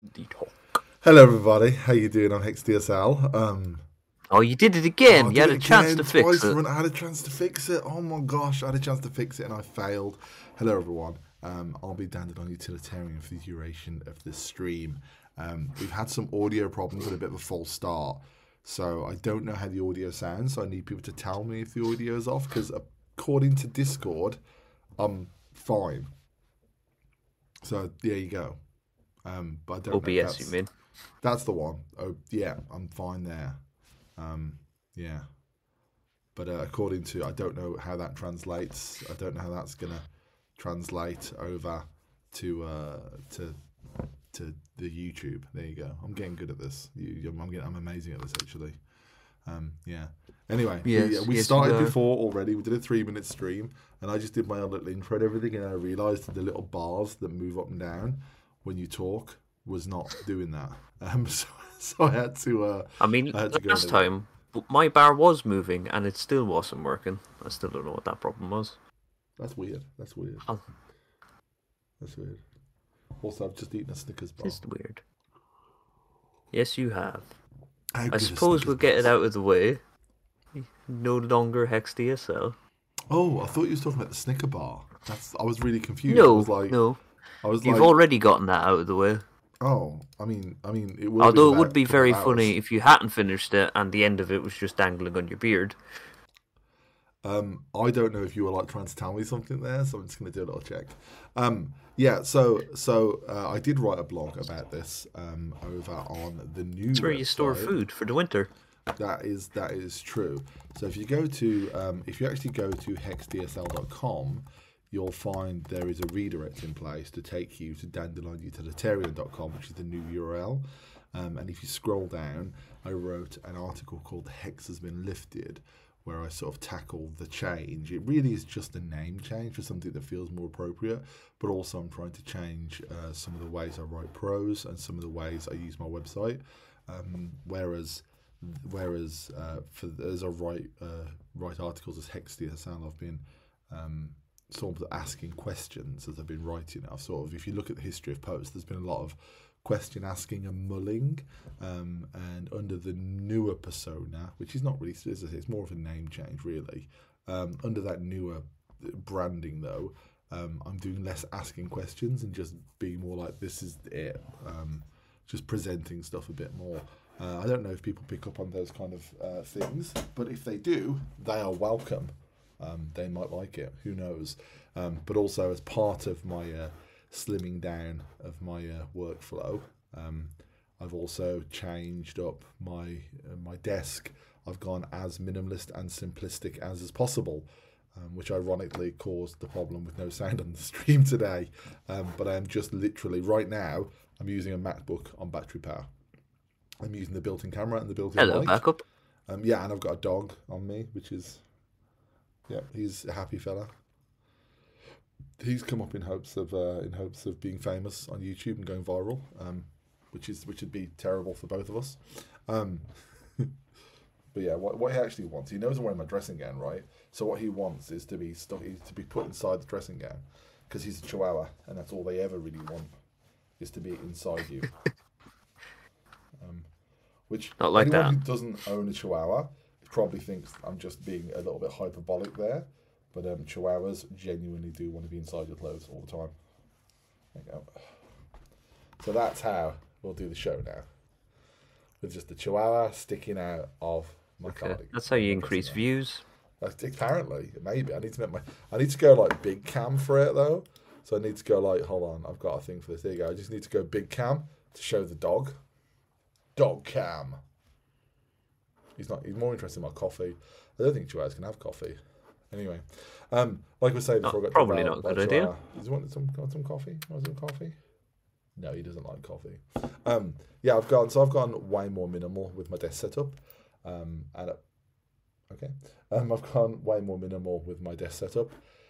Talk. Hello, everybody. How you doing? I'm HexDSL. Oh, you did it Oh, again. I You did had it a chance again to fix twice. it. I had a chance to fix it. Oh my gosh, I had a chance to fix it and I failed. Hello, everyone. I'll be Dandelion Utilitarian for the duration of this stream. We've had some audio problems and a bit of a false start, so I don't know how the audio sounds. So I need people to tell me if the audio is off because according to Discord, I'm fine. So there you go. But I don't know if OBS, you mean? that's the one. Oh yeah, I'm fine there. Yeah, but according to, I don't know how that translates. I don't know how that's gonna translate over to the YouTube. There you go. I'm getting good at this. I'm amazing at this actually. Yeah. Anyway, Yes, we yes, started you are. before already. We did a 3 minute stream, and I just did my own little intro and everything, and I realised the little bars that move up and down when you talk was not doing that. So I had to. I mean, I had to go and last edit it. time my bar was moving and it still wasn't working. I still don't know what that problem was. That's weird. That's weird. Oh, That's weird. Also, I've just eaten a Snickers bar. it's weird. Yes, you have. How I good are suppose we'll Snickers get it bars? out of the way. No longer Hex DSL. Oh, I thought you was talking about the Snicker bar. I was really confused. No, no. I was You've like, already gotten that out of the way. oh, I mean, it will be Although in it would about be a couple of very hours. funny if you hadn't finished it and the end of it was just dangling on your beard. I don't know if you were like trying to tell me something there, so I'm just going to do a little check. Yeah, so I did write a blog about this over on the new It's where you store website. food for the winter. That is true. So if you actually go to hexdsl.com, you'll find there is a redirect in place to take you to dandelionutilitarian.com, which is the new URL. And if you scroll down, I wrote an article called "The Hex Has Been Lifted," where I sort of tackle the change. It really is just a name change for something that feels more appropriate, but also I'm trying to change some of the ways I write prose and some of the ways I use my website. Whereas as I write articles as HexDSL, I've been sort of asking questions as I've been writing. I've sort of, if you look at the history of posts, there's been a lot of question asking and mulling, and under the newer persona, which is not really, it's more of a name change really. Under that newer branding though, I'm doing less asking questions and just being more like, this is it. Just presenting stuff a bit more. I don't know if people pick up on those kind of things, but if they do, they are welcome. They might like it. Who knows? But also, as part of my slimming down of my workflow, I've also changed up my desk. I've gone as minimalist and simplistic as is possible, which ironically caused the problem with no sound on the stream today. But I am just literally right now. I'm using a MacBook on battery power. I'm using the built-in camera and the built-in Hello, mic. backup. Yeah, and I've got a dog on me, which is, yeah, he's a happy fella. He's come up in hopes of being famous on YouTube and going viral, which would be terrible for both of us. But yeah, what he actually wants, he knows I'm wearing my dressing gown, right? So what he wants is to be put inside the dressing gown, because he's a Chihuahua, and that's all they ever really want, is to be inside you. Which Not like anyone that. who doesn't own a Chihuahua probably thinks I'm just being a little bit hyperbolic there, but Chihuahuas genuinely do want to be inside your clothes all the time. There you go. So that's how we'll do the show now, with just the Chihuahua sticking out of my cardigan. That's how you increase views. Apparently, maybe I need to go like big cam for it though. So I need to go like, hold on, I've got a thing for this. There you go. I just need to go big cam to show the dog. Dog cam. He's more interested in my coffee. I don't think Chihuahuas can have coffee. Anyway, like I was saying before, I got Probably not a good idea. Does he want some coffee? Want some coffee? No, he doesn't like coffee. Yeah, I've gone way more minimal with my desk setup. I've gone way more minimal with my desk setup.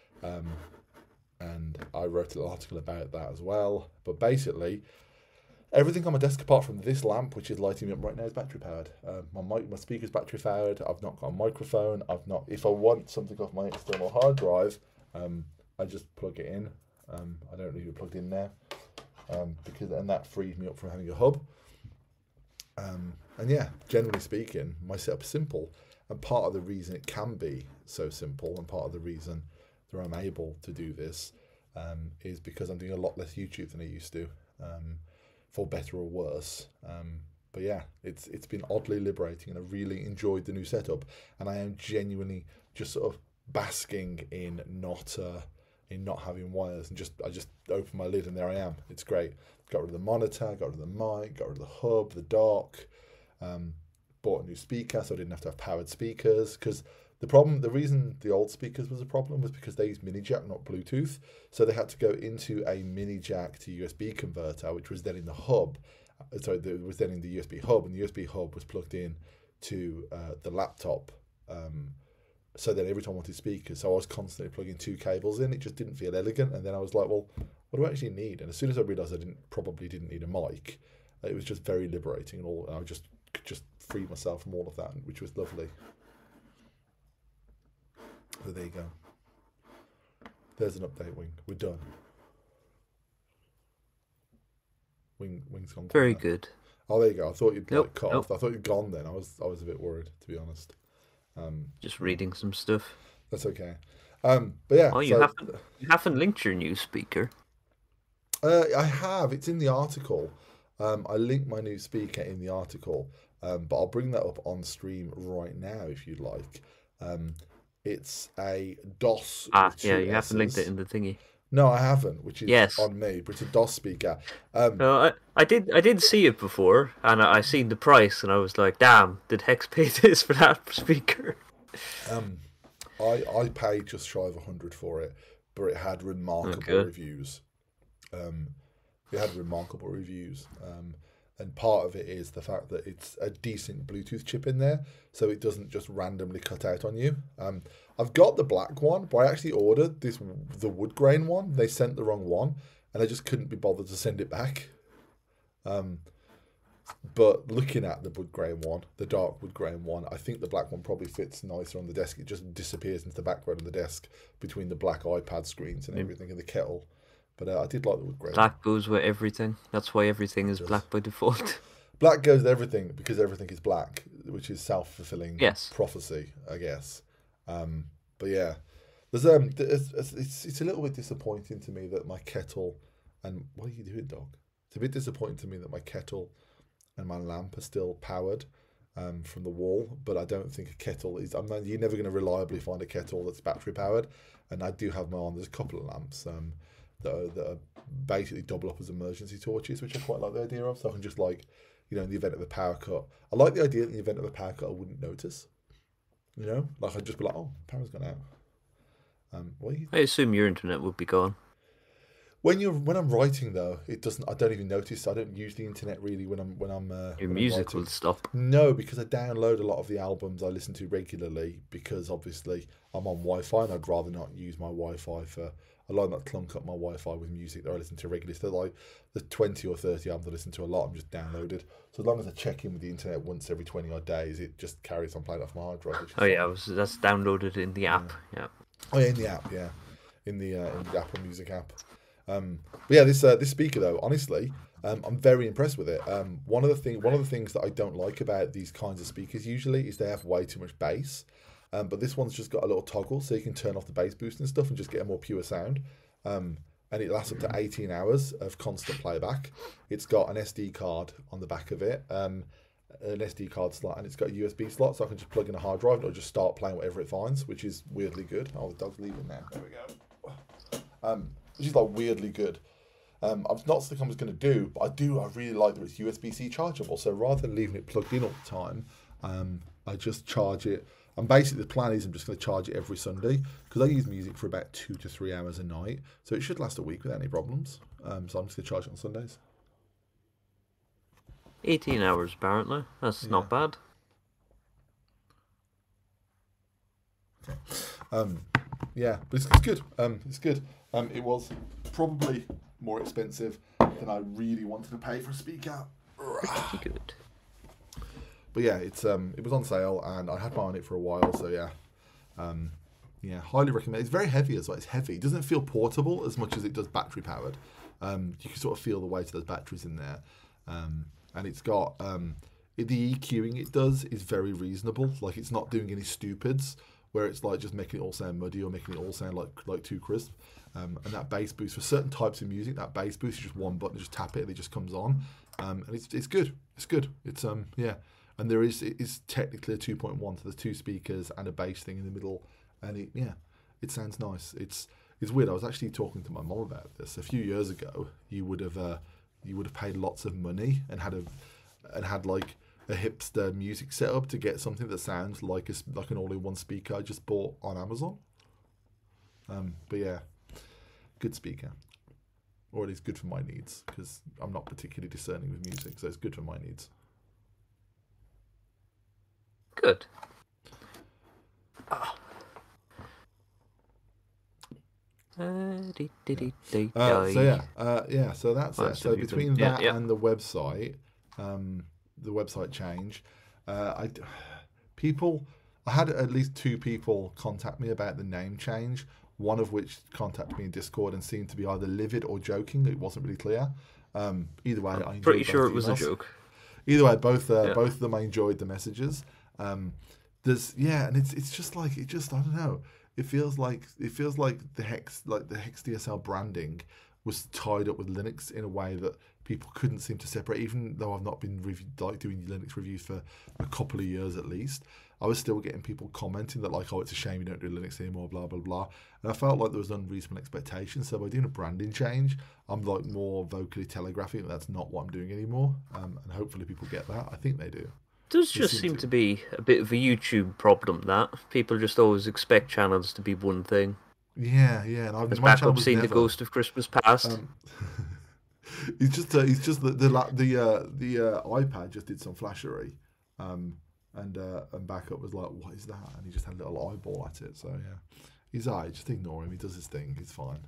And I wrote an article about that as well. But basically, everything on my desk apart from this lamp, which is lighting me up right now, is battery powered. My speaker's battery powered. I've not got a microphone. If I want something off my external hard drive, I just plug it in. I don't need it plugged in now. and that freed me up from having a hub. And yeah, generally speaking, my setup's simple. And part of the reason it can be so simple, and part of the reason that I'm able to do this, is because I'm doing a lot less YouTube than I used to, for better or worse. But yeah, it's been oddly liberating, and I really enjoyed the new setup. And I am genuinely just sort of basking in not having wires, and I just open my lid and there I am. It's great. Got rid of the monitor, got rid of the mic, got rid of the hub, the dock. Bought a new speaker, so I didn't have to have powered speakers. Because the reason the old speakers was a problem was because they used mini jack, not Bluetooth. So they had to go into a mini jack to USB converter, which was then in the hub. It was then in the USB hub, and the USB hub was plugged in to the laptop. So then every time I wanted speakers, so I was constantly plugging 2 cables in. It just didn't feel elegant. And then I was like, well, what do I actually need? And as soon as I realised I probably didn't need a mic, it was just very liberating, and I just free myself from all of that, which was lovely. So there you go. There's an update, Wing. We're done. Wing's gone. Very good. Oh, there you go. I thought you'd Nope, cut nope. off. I thought you'd gone then. I was a bit worried, to be honest. Just reading some stuff. That's okay. But yeah. Oh, you haven't linked your new speaker. I have. It's in the article. I linked my new speaker in the article, but I'll bring that up on stream right now if you'd like. It's a DOS. Yeah, you haven't linked it in the thingy. No, I haven't, which is Yes. on me, but it's a DOS speaker. No, I did see it before, and I seen the price, and I was like, damn, did Hex pay this for that speaker? I paid just shy of 100 for it, but it had remarkable reviews. It had remarkable reviews, and part of it is the fact that it's a decent Bluetooth chip in there, so it doesn't just randomly cut out on you. I've got the black one, but I actually ordered the wood grain one. They sent the wrong one, and I just couldn't be bothered to send it back. But looking at the wood grain one, the dark wood grain one, I think the black one probably fits nicer on the desk. It just disappears into the background of the desk between the black iPad screens and everything in the kettle. But I did like the wood grain. Black goes with everything. That's why everything is black by default. Black goes with everything because everything is black, which is self-fulfilling prophecy, I guess. But yeah, it's a little bit disappointing to me that my kettle and what are you doing, dog? It's a bit disappointing to me that my kettle and my lamp are still powered from the wall, but I don't think a kettle is. You're never going to reliably find a kettle that's battery powered, and I do have mine on. There's a couple of lamps that are basically double up as emergency torches, which I quite like the idea of. So I can just in the event of a power cut, I like the idea that in the event of a power cut, I wouldn't notice. I'd just be like, oh, power's gone out. I assume your internet would be gone. When I'm writing though, it doesn't. I don't even notice. I don't use the internet really when I'm. Your music will stop. No, because I download a lot of the albums I listen to regularly because obviously I'm on Wi-Fi and I'd rather not use my Wi-Fi for. I like not clunk up my Wi-Fi with music that I listen to regularly. So like the 20 or 30 albums I listen to a lot, I'm just downloaded. So as long as I check in with the internet once every 20 odd days, it just carries on playing off my hard drive. That's downloaded in the app. Yeah. Oh yeah, in the app. Yeah, in the Apple Music app. But yeah, this speaker though, honestly, I'm very impressed with it. One of the things that I don't like about these kinds of speakers usually is they have way too much bass. But this one's just got a little toggle so you can turn off the bass boost and stuff and just get a more pure sound. And it lasts up to 18 hours of constant playback. It's got an SD card on the back of it, an SD card slot, and it's got a USB slot, so I can just plug in a hard drive and it'll just start playing whatever it finds, which is weirdly good. Oh, the dog's leaving now. There we go. Which is weirdly good. I'm not something I was going to do, but I really like that it's USB-C chargeable. So rather than leaving it plugged in all the time, I just charge it. And basically the plan is I'm just going to charge it every Sunday because I use music for about 2 to 3 hours a night. So it should last a week without any problems. So I'm just going to charge it on Sundays. 18 hours apparently. That's not bad. Okay. Yeah, but it's good. It's good. It was probably more expensive than I really wanted to pay for a speaker. Pretty good. But yeah, it was on sale and I had mine on it for a while, so yeah. Highly recommend. It's very heavy as well. It's heavy. It doesn't feel portable as much as it does battery powered. You can sort of feel the weight of those batteries in there, and it's got the EQing it does is very reasonable. Like it's not doing any stupids where it's like just making it all sound muddy or making it all sound like too crisp. And that bass boost for certain types of music, that bass boost is just one button, just tap it and it just comes on. And it's good. It's good. It's yeah. And it's technically a 2.1, so there's two speakers and a bass thing in the middle, and it sounds nice. It's weird. I was actually talking to my mom about this a few years ago. You would have paid lots of money and had like a hipster music setup to get something that sounds like an all-in-one speaker I just bought on Amazon. But yeah, good speaker, or at least good for my needs, because I'm not particularly discerning with music, so it's good for my needs. Good. So that's it. So between that and the website change, I had at least two people contact me about the name change. One of which contacted me in Discord and seemed to be either livid or joking. It wasn't really clear. Either way, I enjoyed pretty sure it emails. was a joke. Either way, both of them, I enjoyed the messages. And it's just like I don't know. It feels like the Hex DSL branding was tied up with Linux in a way that people couldn't seem to separate. Even though I've not been doing Linux reviews for a couple of years at least, I was still getting people commenting that like, oh, it's a shame you don't do Linux anymore, blah blah blah. And I felt like there was unreasonable expectations. So by doing a branding change, I'm like more vocally telegraphing that that's not what I'm doing anymore. And hopefully people get that. I think they do. Does just seem to be a bit of a YouTube problem that people just always expect channels to be one thing. Yeah. And it's back up seeing the Ghost of Christmas Past. He's just the iPad just did some flashery, and Backup was like, what is that? And he just had a little eyeball at it. So yeah, he's alright. Just ignore him. He does his thing. He's fine.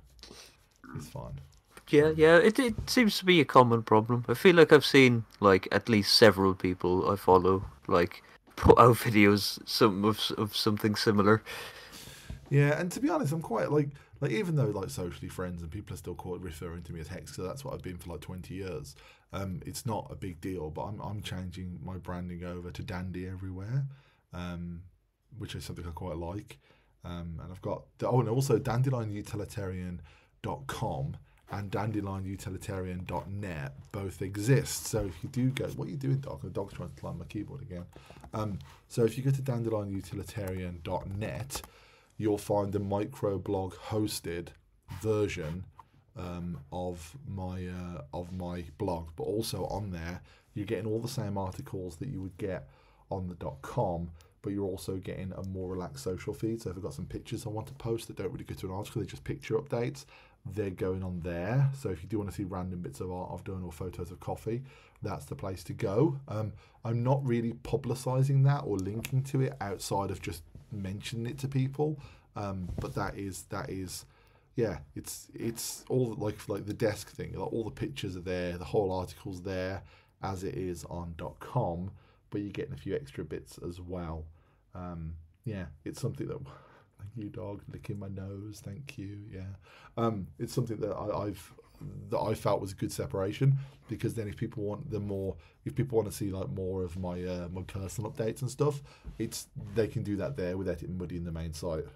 Yeah, it seems to be a common problem. I feel like I've seen like at least several people I follow like put out videos of something similar. Yeah, and to be honest, I'm quite like even though like socially friends and people are still referring to me as Hex, because that's what I've been for like 20 years. It's not a big deal, but I'm changing my branding over to Dandy Everywhere, which is something I quite like. And I've got and also DandelionUtilitarian.com and DandelionUtilitarian.net both exist. So if you do go, what are you doing, Doc? The dog's trying to climb my keyboard again. So if you go to DandelionUtilitarian.net, you'll find the microblog hosted version of my blog, but also on there you're getting all the same articles that you would get on the .com, but you're also getting a more relaxed social feed. So if I've got some pictures I want to post that don't really go to an article, they're just picture updates, they're going on there. So if you do want to see random bits of art I've done or photos of coffee, that's the place to go. I'm not really publicizing that or linking to it outside of just mentioning it to people, but that is yeah, it's all like the desk thing, like all the pictures are there, the whole article's there as it is on .com, but you're getting a few extra bits as well. Yeah, it's something that, thank you, dog, licking my nose, thank you. Yeah, it's something that I felt was a good separation, because then if people want to see like more of my my personal updates and stuff, they can do that there without it muddying the main site.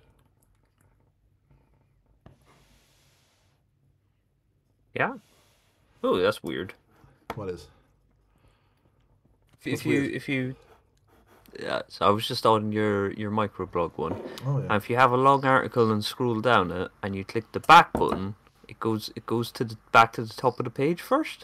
Yeah. Oh, that's weird. What is? If you yeah, so I was just on your microblog one. Oh yeah. And if you have a long article and scroll down it and you click the back button, it goes back to the top of the page first.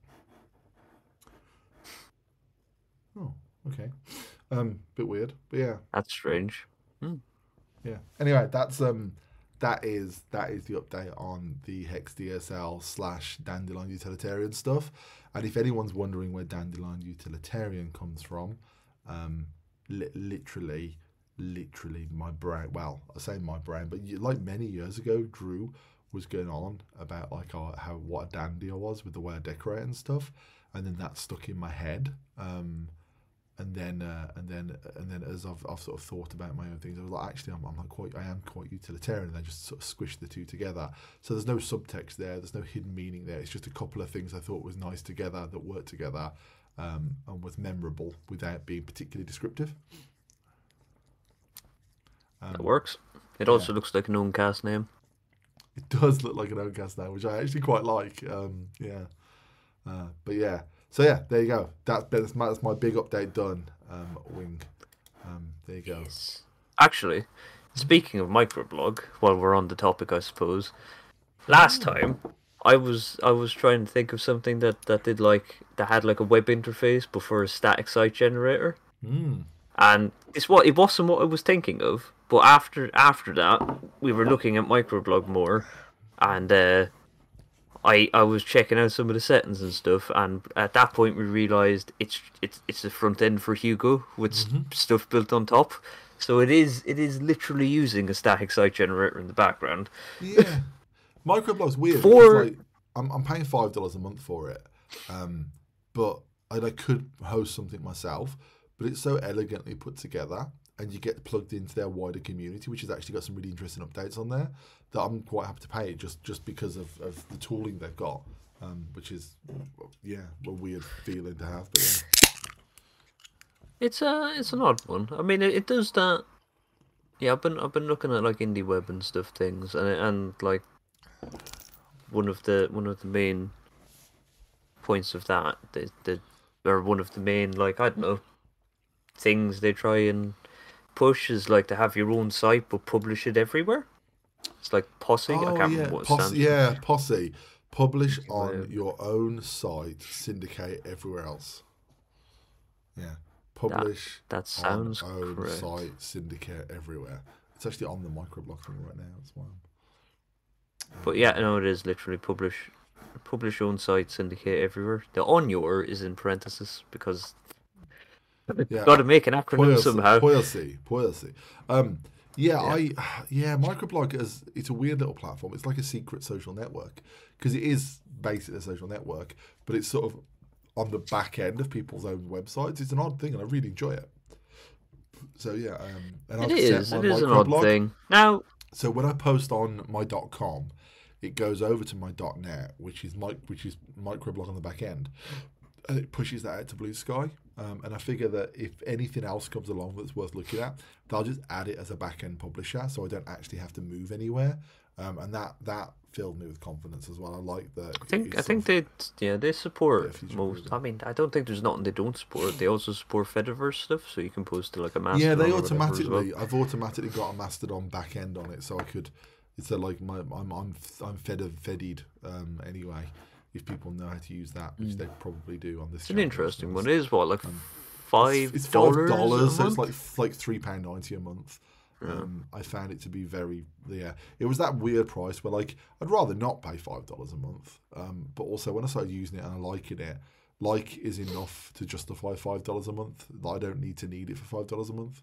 Oh, okay. Bit weird, but yeah. That's strange. Yeah. Anyway, that is the update on the Hex DSL / Dandelion Utilitarian stuff. And if anyone's wondering where Dandelion Utilitarian comes from, literally my brain. Well, I say my brain, but like many years ago, Drew was going on about like what a dandy I was with the way I decorate and stuff, and then that stuck in my head. then as I've sort of thought about my own things, I was like, actually, I am quite utilitarian, and I just sort of squished the two together. So there's no subtext there, there's no hidden meaning there. It's just a couple of things I thought was nice together that worked together, and was memorable without being particularly descriptive. That works. It also looks like an Uncast name. It does look like an Uncast name, which I actually quite like. But yeah. So yeah, there you go. That's my big update done. Wing. There you go. Yes. Actually, speaking of microblog, while we're on the topic, I suppose, last time I was trying to think of something that had like a web interface but for a static site generator. And it wasn't what I was thinking of. But after that, we were looking at microblog more, and I was checking out some of the settings and stuff, and at that point we realised it's the front end for Hugo with stuff built on top. So it is literally using a static site generator in the background. Yeah, microblog's weird. Like, I'm paying $5 a month for it, but I could host something myself. But it's so elegantly put together, and you get plugged into their wider community, which has actually got some really interesting updates on there, that I'm quite happy to pay it just because of the tooling they've got, which is, a weird feeling to have. But it's an odd one. I mean, it does that. Yeah, I've been looking at like indie web and stuff things, and like one of the main points of that, or one of the main, like, I don't know, things they try and push is like to have your own site but publish it everywhere. It's like Posse. I can't remember what it stands for. Yeah, Posse. Publish on your own site, syndicate everywhere else. Yeah, publish that sounds on own correct. site, syndicate everywhere. It's actually on the microblog thing right now as well. But yeah, no, it is literally publish own site, syndicate everywhere. The on your is in parentheses because got to make an acronym somehow. Policy. Microblog it's a weird little platform. It's like a secret social network because it is basically a social network, but it's sort of on the back end of people's own websites. It's an odd thing, and I really enjoy it. So yeah, and it is an odd thing. Now, so when I post on my .com, it goes over to my .net, which is microblog on the back end, and it pushes that out to Blue Sky. And I figure that if anything else comes along that's worth looking at, they'll just add it as a back-end publisher, so I don't actually have to move anywhere. And that filled me with confidence as well. I like that. I think they support most. I mean, I don't think there's nothing they don't support. They also support Fediverse stuff, so you can post to like a Mastodon. Yeah, they automatically. I've automatically got a Mastodon back end on it, so I could. It's like I'm fedied anyway. If people know how to use that, which they probably do on this. It's an interesting one. It is what, like $5? It's $5, so it's like £3.90 a month. I found it to be very it was that weird price where like I'd rather not pay $5 a month. But also when I started using it and I liking it, is enough to justify $5 a month. I don't need it for $5 a month.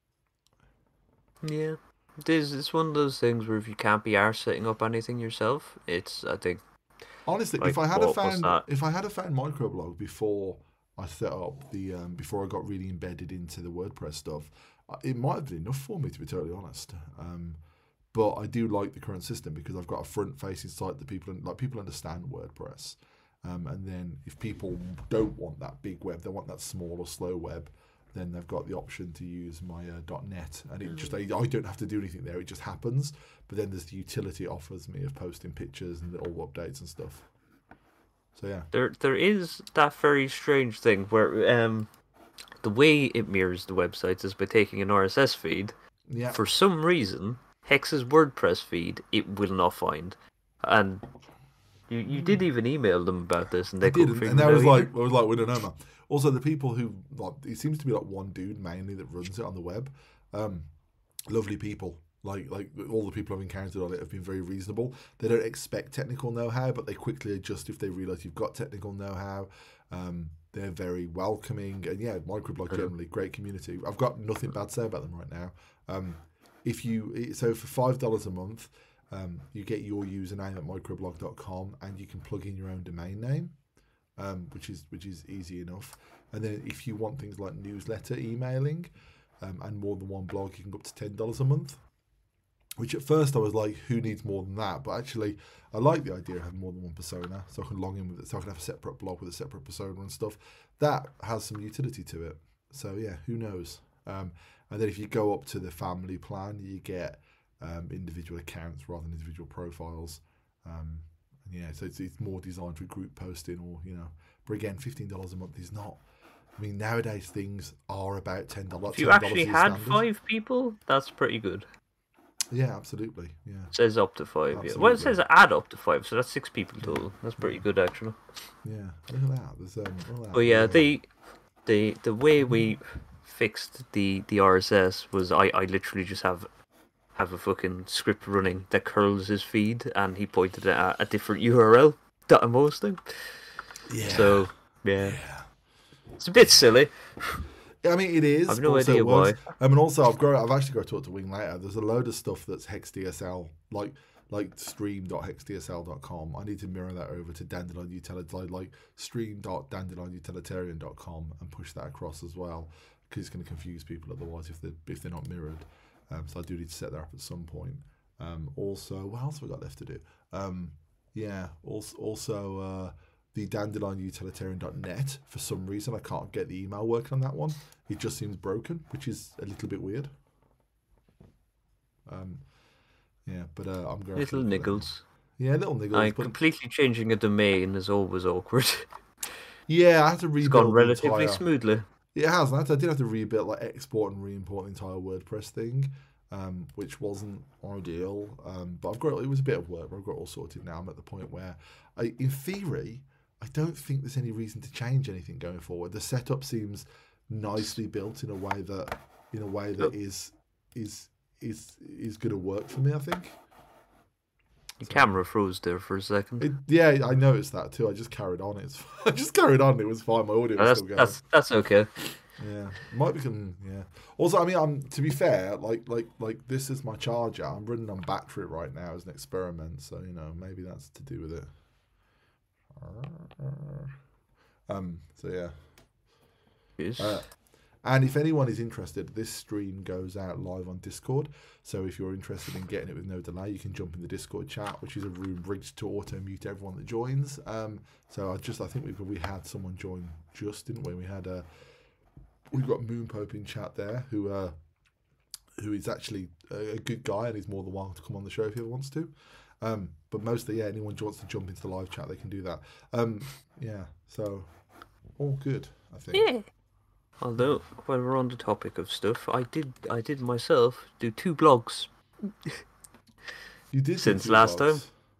Yeah, it's one of those things where if you can't be arsed setting up anything yourself, I think. Honestly, like, if I had found microblog before I set up before I got really embedded into the WordPress stuff, it might have been enough for me, to be totally honest. But I do like the current system because I've got a front-facing site that people understand WordPress. And then if people don't want that big web, they want that small or slow web, then they've got the option to use my .net, and it just I don't have to do anything there; it just happens. But then there's the utility it offers me of posting pictures and little updates and stuff. So yeah, there is that very strange thing where the way it mirrors the websites is by taking an RSS feed. Yeah. For some reason, Hex's WordPress feed it will not find, and you did even email them about this, and they couldn't figure it out. And I was like, we don't know, man. Also, the people who it seems to be like one dude mainly that runs it on the web. Lovely people. Like all the people I've encountered on it have been very reasonable. They don't expect technical know-how, but they quickly adjust if they realise you've got technical know-how. They're very welcoming, and yeah, microblog generally great community. I've got nothing bad to say about them right now. For $5 a month, you get your username at microblog.com, and you can plug in your own domain name. which is easy enough. And then if you want things like newsletter emailing and more than one blog, you can go up to $10 a month. Which at first I was like, who needs more than that? But actually, I like the idea of having more than one persona, so I can log in with it, so I can have a separate blog with a separate persona and stuff. That has some utility to it. So yeah, who knows? And then if you go up to the family plan, you get individual accounts rather than individual profiles. And yeah, so it's more designed for group posting, or But again, $15 a month is not. I mean, nowadays things are about $10. If you actually had 5 people, that's pretty good. Yeah, absolutely. Yeah. It says up to 5. Yeah. Well, it says add up to 5, so that's 6 people total. That's pretty good, actually. Yeah, look at that. There's But yeah, the way we fixed the RSS was I literally just have a fucking script running that curls his feed, and he pointed at a different URL that I'm hosting. Yeah. So yeah. It's a bit silly. I mean, it is. I've no idea why. I mean, also, I've actually got to talk to Wing later. There's a load of stuff that's HexDSL, like stream.hexdsl.com. I need to mirror that over to Dandelion Utilitarian, like stream.dandelionutilitarian.com, and push that across as well, because it's going to confuse people otherwise if they're not mirrored. So I do need to set that up at some point. Also, what else have we got left to do? The dandelionutilitarian.net. For some reason, I can't get the email working on that one. It just seems broken, which is a little bit weird. I'm going little niggles. Yeah, little niggles. Completely changing a domain is always awkward. Yeah, I had to rebuild. It's gone relatively smoothly. It has. I did have to rebuild, like, export and re-import the entire WordPress thing, which wasn't ideal. But it was a bit of work. But I've got it all sorted now. I'm at the point where, in theory, I don't think there's any reason to change anything going forward. The setup seems nicely built in a way that is going to work for me, I think. The camera froze there for a second. I noticed that too. I just carried on. I just carried on. It was fine. My audio was still going. That's okay. Yeah, might become. Yeah. Also, I mean, to be fair, like this is my charger. I'm running on battery right now as an experiment, so maybe that's to do with it. So yeah. Yes. And if anyone is interested, this stream goes out live on Discord. So if you're interested in getting it with no delay, you can jump in the Discord chat, which is a room rigged to auto mute everyone that joins. So I think we had someone join just, didn't we? We've got Moonpope in chat there, who is actually a good guy and is more than welcome to come on the show if he ever wants to. But mostly, anyone who wants to jump into the live chat, they can do that. So all good, I think. Yeah. Although, while we're on the topic of stuff, I did myself do 2 blogs. You did since last time.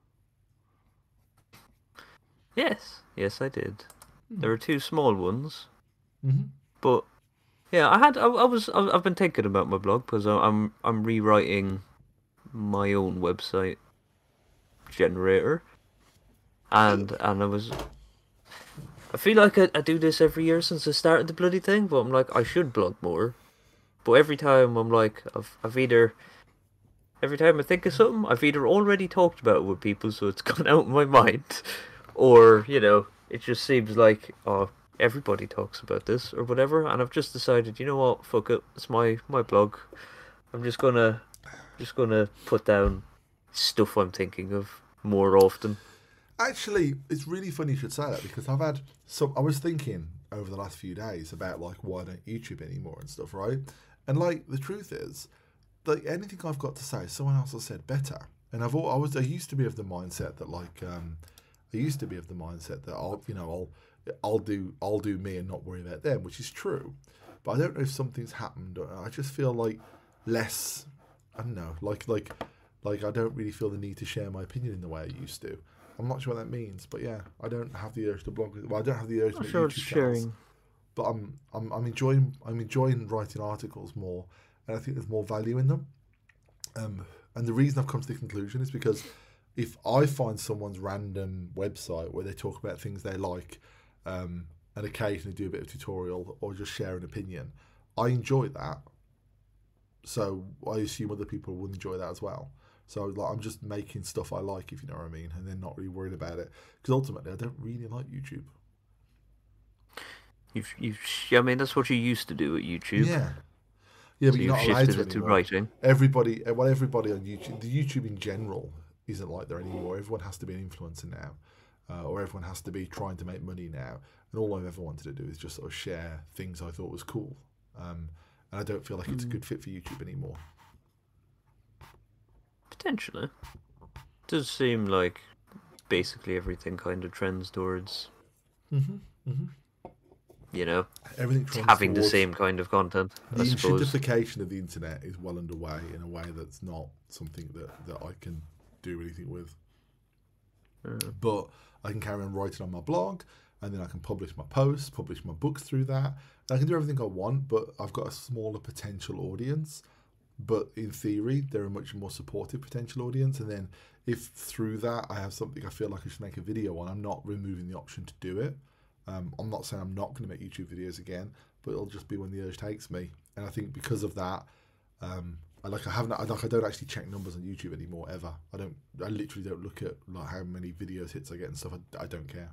Yes, I did. There were 2 small ones, but yeah, I've been thinking about my blog because I'm rewriting my own website generator, and I feel like I do this every year since I started the bloody thing, but I'm like, I should blog more. But every time I'm like, every time I think of something, I've either already talked about it with people, so it's gone out of my mind, or, it just seems like, everybody talks about this, or whatever, and I've just decided, you know what, fuck it, it's my blog. I'm just gonna put down stuff I'm thinking of more often. Actually, it's really funny you should say that, because I was thinking over the last few days about, like, why I don't YouTube anymore and stuff, right? And, like, the truth is, like, anything I've got to say, someone else has said better. And I used to be of the mindset that, like, I'll do me and not worry about them, which is true. But I don't know if something's happened. I just feel like less, I don't know, like I don't really feel the need to share my opinion in the way I used to. I'm not sure what that means, but yeah, I don't have the urge to blog. Well, I don't have the urge to make YouTube channels. But I'm enjoying writing articles more, and I think there's more value in them. And the reason I've come to the conclusion is because if I find someone's random website where they talk about things they like, and occasionally do a bit of tutorial or just share an opinion, I enjoy that. So I assume other people would enjoy that as well. So, like, I'm just making stuff I like, if you know what I mean, and then not really worried about it. Because ultimately, I don't really like YouTube. I mean, that's what you used to do at YouTube. Yeah, yeah, but So you're you've not allowed shifted to it to anymore. writing. Everybody on YouTube, the YouTube in general isn't like that anymore. Everyone has to be an influencer now, or everyone has to be trying to make money now. And all I've ever wanted to do is just sort of share things I thought was cool. And I don't feel like it's a good fit for YouTube anymore. Potentially. Does seem like basically everything kind of trends towards, you know, Everything trends having the towards same kind of content, the I suppose. inshitification of the internet is well underway in a way that's not something that I can do anything with. But I can carry on writing on my blog, and then I can publish my posts, publish my books through that. I can do everything I want, but I've got a smaller potential audience. But in theory, they're a much more supportive potential audience. And then if through that I have something I feel like I should make a video on, I'm not removing the option to do it. I'm not saying I'm not going to make YouTube videos again, but it'll just be when the urge takes me. And I think because of that, I don't actually check numbers on YouTube anymore ever. I literally don't look at like how many videos hits I get and stuff. I don't care.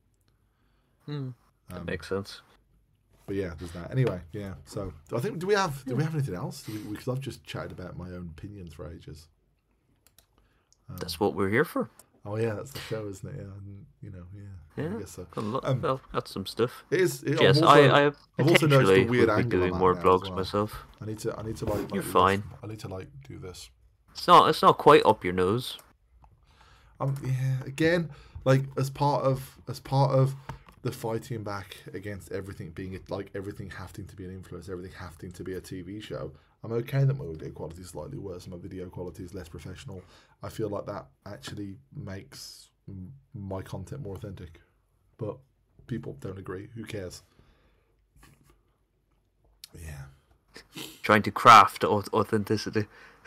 That makes sense. But yeah, there's that. Anyway, yeah. So I think do we have anything else? Because I've just chatted about my own opinions for ages. That's what we're here for. Oh yeah, that's the show, isn't it? Yeah, and, Yeah. I guess so. Well, that's some stuff. It is. Yes, I've also noticed potentially the weird will be angle doing on more that now as blogs well. myself. I need to like. You're fine. I need to like do this. It's not quite up your nose. Yeah. Again, like as part of the fighting back against everything being like everything having to be an influence, everything having to be a TV show. I'm okay that my audio quality is slightly worse and my video quality is less professional. I feel like that actually makes my content more authentic. But people don't agree. Who cares? Yeah. Trying to craft authenticity.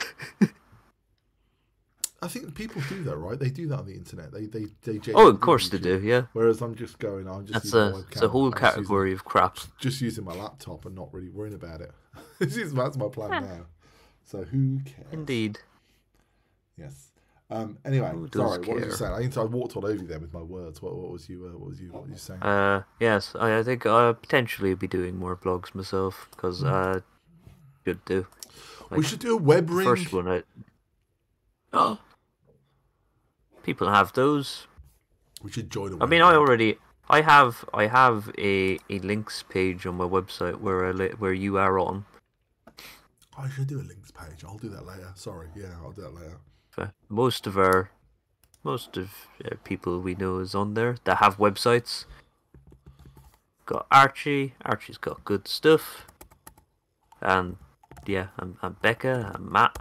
I think people do that, right? They do that on the internet. They Oh, genuinely of course they do. Yeah, Whereas I'm just that's using my it's a whole webcam. I'm just category of crap. just using my laptop and not really worrying about it. That's my plan now. So who cares? Indeed. Yes. Anyway, Who does sorry. What was you care? saying? I walked all over you there with my words. What was you saying? Yes, I think I'll potentially be doing more blogs myself because I should do. We should do a web ring. First one, oh, people have those. We should join a I web mean, ring. I have a links page on my website where you are on. I should do a links page. I'll do that later. Sorry. Yeah, I'll do that later. Most of people we know is on there that have websites. Got Archie. Archie's got good stuff. And yeah, and Becca and Matt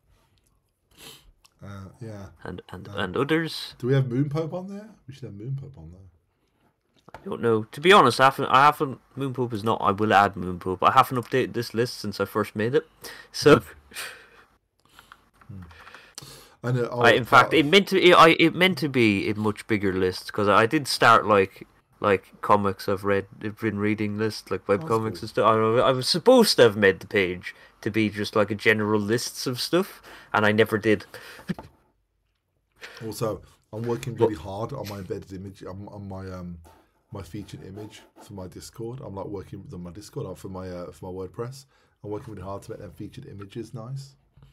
Yeah. and others. Do we have Moonpope on there? We should have Moonpope on there. I don't know. To be honest, I haven't. Moonpope is not. I will add Moonpope. I haven't updated this list since I first made it. So, I know. in fact, it meant to be a much bigger list because I did start like comics I've been reading list like web comics cool. and stuff. I was supposed to have made the page to be just like a general lists of stuff, and I never did. Also, I'm working really hard on my embedded image. On my my featured image for my Discord. I'm like working on my Discord for my WordPress. I'm working really hard to make them featured images nice.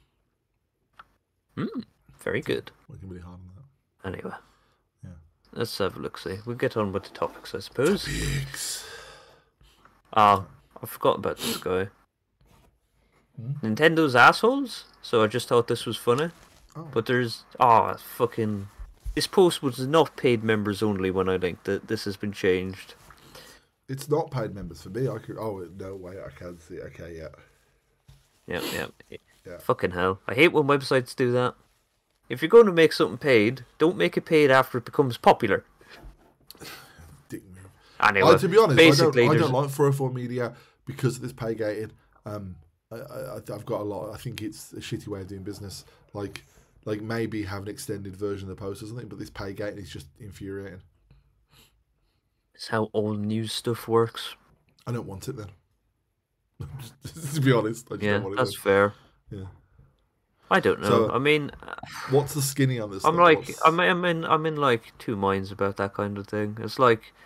Very good. Working really hard on that. Anyway, Yeah. let's have a look. See, we'll get on with the topics, I suppose. Pigs. I forgot about this guy. Nintendo's assholes. So I just thought this was funny. Oh. But there's fucking. This post was not paid members only when I linked it. This has been changed. It's not paid members for me. I could. Oh no, wait. I can see. Okay, yeah. Yeah. Fucking hell. I hate when websites do that. If you're going to make something paid, don't make it paid after it becomes popular. Dick move. Anyway, to be honest, basically, I there's- don't like 404 Media because of this pay gated. I've got a lot. I think it's a shitty way of doing business. Like maybe have an extended version of the post or something, but this pay gating is just infuriating. it's how all news stuff works. I don't want it then. Just to be honest, I just Yeah, don't want it. that's then. fair. Yeah. I don't know. So- I mean, What's the skinny on this? I'm then? like, What's- I'm in like two minds about that kind of thing. It's like,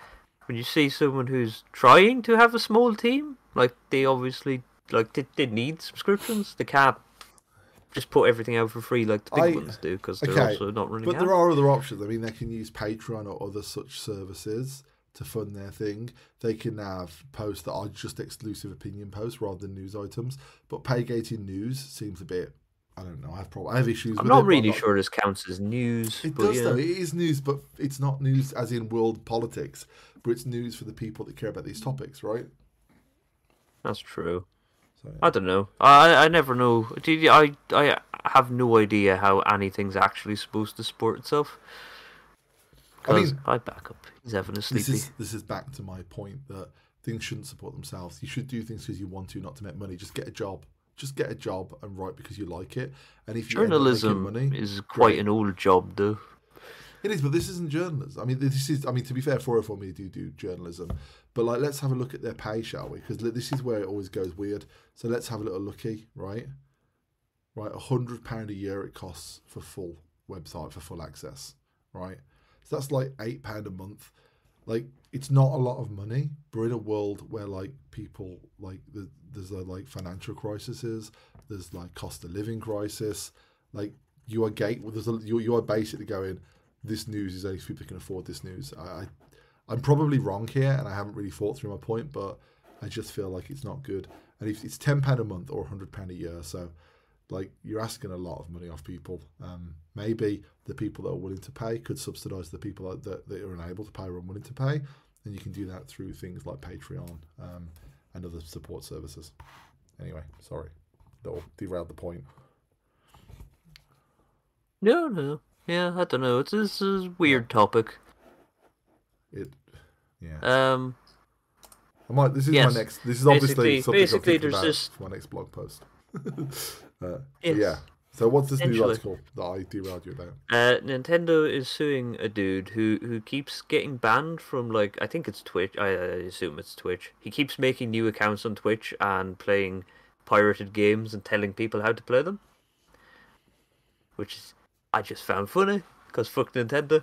when you see someone who's trying to have a small team, like they obviously they need subscriptions. They can't just put everything out for free like the big ones do because they're also not running. But there are other options. I mean, they can use Patreon or other such services to fund their thing. They can have posts that are just exclusive opinion posts rather than news items. But pay-gating news seems a bit, I don't know, I have issues with it. I'm not really sure this counts as news. It does though. It is news, but it's not news as in world politics, but it's news for the people that care about these topics, right? That's true. So, yeah. I don't know. I never know. I have no idea how anything's actually supposed to support itself. I mean, I back up. He's having a sleepy. This is back to my point that things shouldn't support themselves. You should do things because you want to, not to make money. Just get a job. Just get a job and write because you like it. And if journalism is quite an old job, though. It is, but this isn't journalism. I mean, to be fair, 404 Media do journalism, but like, let's have a look at their pay, shall we? Because this is where it always goes weird. So let's have a little looky, right? Right, £100 a year it costs for full website for full access, right? So that's like £8 a month. Like, it's not a lot of money, but in a world where like people like there's like financial crises, there's like cost of living crisis, like you are basically going, this news is only for people who can afford this news. I'm probably wrong here, and I haven't really thought through my point, but I just feel like it's not good. And if it's £10 a month or £100 a year, so like you're asking a lot of money off people. Maybe the people that are willing to pay could subsidise the people that are unable to pay or unwilling to pay, and you can do that through things like Patreon and other support services. Anyway, sorry, that'll derail the point. No. Yeah, I don't know. This is a weird topic. Yeah. This is obviously something I'm thinking about for my next blog post. Yeah. So what's this news article that I derailed you about? Nintendo is suing a dude who keeps getting banned from, like, I think it's Twitch. I assume it's Twitch. He keeps making new accounts on Twitch and playing pirated games and telling people how to play them, which is, I just found funny because fuck Nintendo.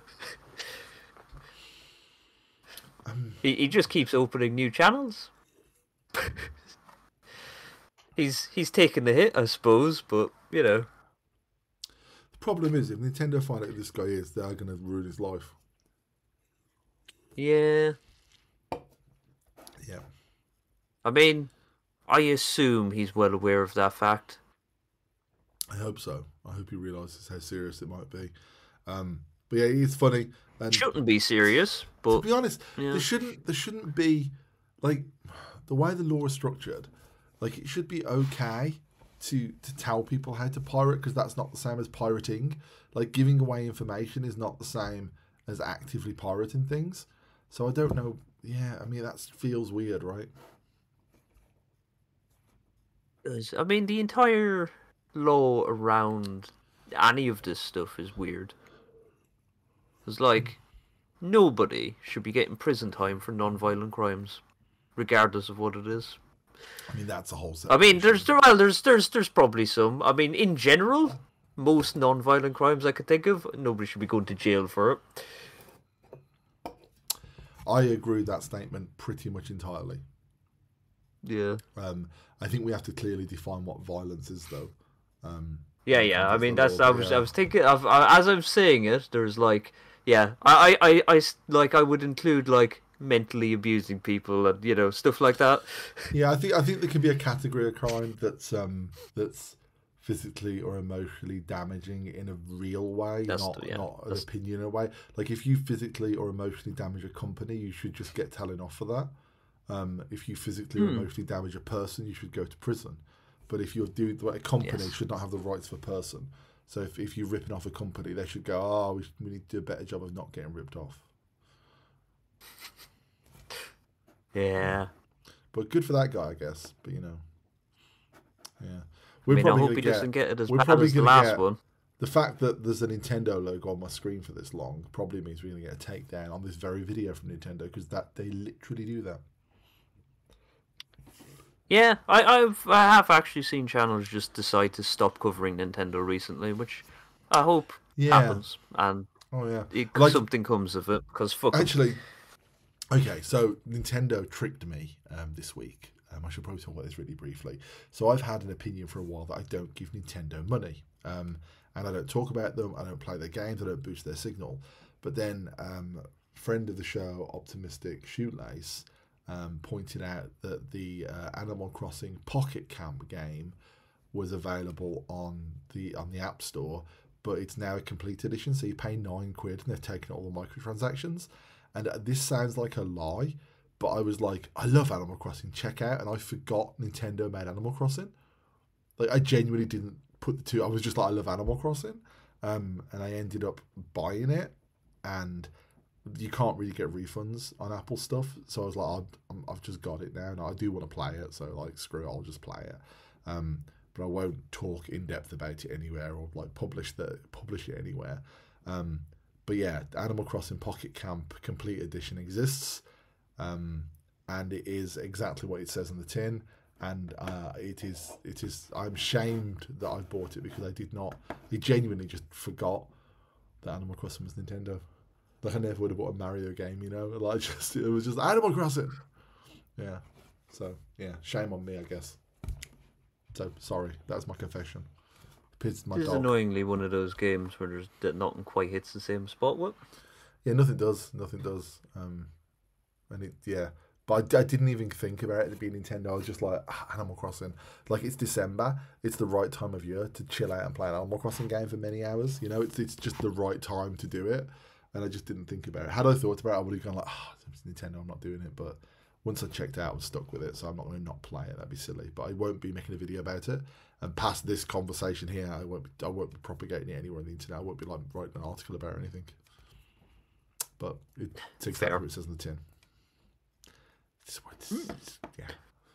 He just keeps opening new channels. He's taken the hit, I suppose, but you know. The problem is, if Nintendo find out who this guy is, they are going to ruin his life. Yeah. Yeah. I mean, I assume he's well aware of that fact. I hope so. I hope he realises how serious it might be. But yeah, it's funny. And it shouldn't be serious, but to be honest, there shouldn't be, like, the way the law is structured. Like, it should be okay to tell people how to pirate, because that's not the same as pirating. Like, giving away information is not the same as actively pirating things. So I don't know. Yeah, I mean, that feels weird, right? I mean, the entire law around any of this stuff is weird. It's like, nobody should be getting prison time for non-violent crimes, regardless of what it is. I mean, that's a whole set. I mean, there's probably some. I mean, in general, most non-violent crimes I could think of, nobody should be going to jail for it. I agree with that statement pretty much entirely. Yeah. I think we have to clearly define what violence is, though. Yeah. I mean, that's I was thinking of as I'm saying it. There's like, yeah, I would include like mentally abusing people and, you know, stuff like that. Yeah, I think there can be a category of crime that's physically or emotionally damaging in a real way, not an opinion way. Like, if you physically or emotionally damage a company, you should just get telling off for that. If you physically or emotionally damage a person, you should go to prison. But if you're doing, a company should not have the rights of a person. So if you're ripping off a company, they should go, we need to do a better job of not getting ripped off. Yeah. But good for that guy, I guess. But, you know, yeah. I hope he doesn't get it as bad as the last one. The fact that there's a Nintendo logo on my screen for this long probably means we're going to get a takedown on this very video from Nintendo, because they literally do that. Yeah, I have actually seen channels just decide to stop covering Nintendo recently, which I hope happens, and something comes of it, because fuck. Actually, Okay, so Nintendo tricked me this week. I should probably talk about this really briefly. So I've had an opinion for a while that I don't give Nintendo money, and I don't talk about them. I don't play their games. I don't boost their signal. But then, friend of the show, Optimistic Shoelace, pointed out that the Animal Crossing Pocket Camp game was available on the App Store, but it's now a complete edition. So you pay £9 and they've taken all the microtransactions. And this sounds like a lie, but I was like, I love Animal Crossing, check out, and I forgot Nintendo made Animal Crossing. Like, I genuinely didn't put the two. I was just like, I love Animal Crossing, and I ended up buying it, and you can't really get refunds on Apple stuff. So I was like, I've just got it now, and I do want to play it. So like, screw it, I'll just play it. But I won't talk in depth about it anywhere or like publish it anywhere. But yeah, Animal Crossing Pocket Camp Complete Edition exists, and it is exactly what it says on the tin. And it is. I'm ashamed that I bought it because I did not. I genuinely just forgot that Animal Crossing was Nintendo. Like, I never would have bought a Mario game, you know. Like, it was just Animal Crossing. Yeah. So yeah, shame on me, I guess. So sorry, that's my confession. Pissed my This is dog. annoyingly one of those games where that nothing quite hits the same spot with. Yeah, nothing does. And but I didn't even think about it being Nintendo. I was just like, Animal Crossing. Like, it's December. It's the right time of year to chill out and play an Animal Crossing game for many hours. You know, it's just the right time to do it. And I just didn't think about it. Had I thought about it, I would have gone like, it's Nintendo, I'm not doing it. But once I checked out, I was stuck with it. So I'm not going to not play it. That'd be silly. But I won't be making a video about it. And past this conversation here, I won't be propagating it anywhere on the internet. I won't be like writing an article about it or anything. But it's exactly what it says on the tin. Yeah.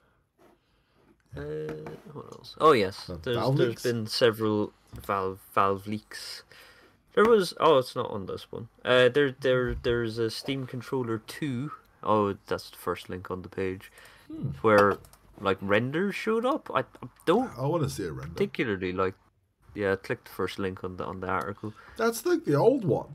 What else? Oh yes, Valve there's leaks? been several Valve leaks. There was. Oh, it's not on this one. There's a Steam Controller 2. Oh, that's the first link on the page, where like renders showed up. I don't I want to see a render. particularly like. Yeah, click the first link on the article. That's the old one.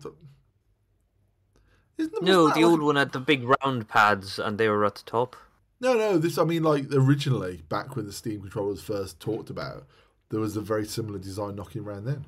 No, the old one had the big round pads, and they were at the top. No. This, I mean, like originally, back when the Steam controller was first talked about, there was a very similar design knocking around then.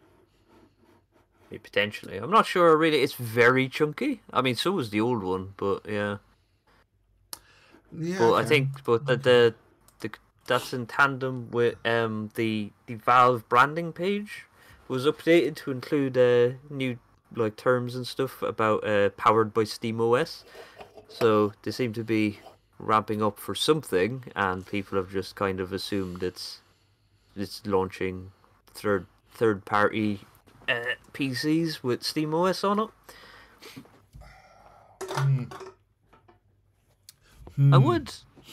Yeah, potentially, I'm not sure. Really, it's very chunky. I mean, so was the old one, but yeah. Yeah, But I think, the that's in tandem with the Valve branding page was updated to include new like terms and stuff about powered by SteamOS. So they seem to be ramping up for something, and people have just kind of assumed it's launching third party PCs with SteamOS on it. I would.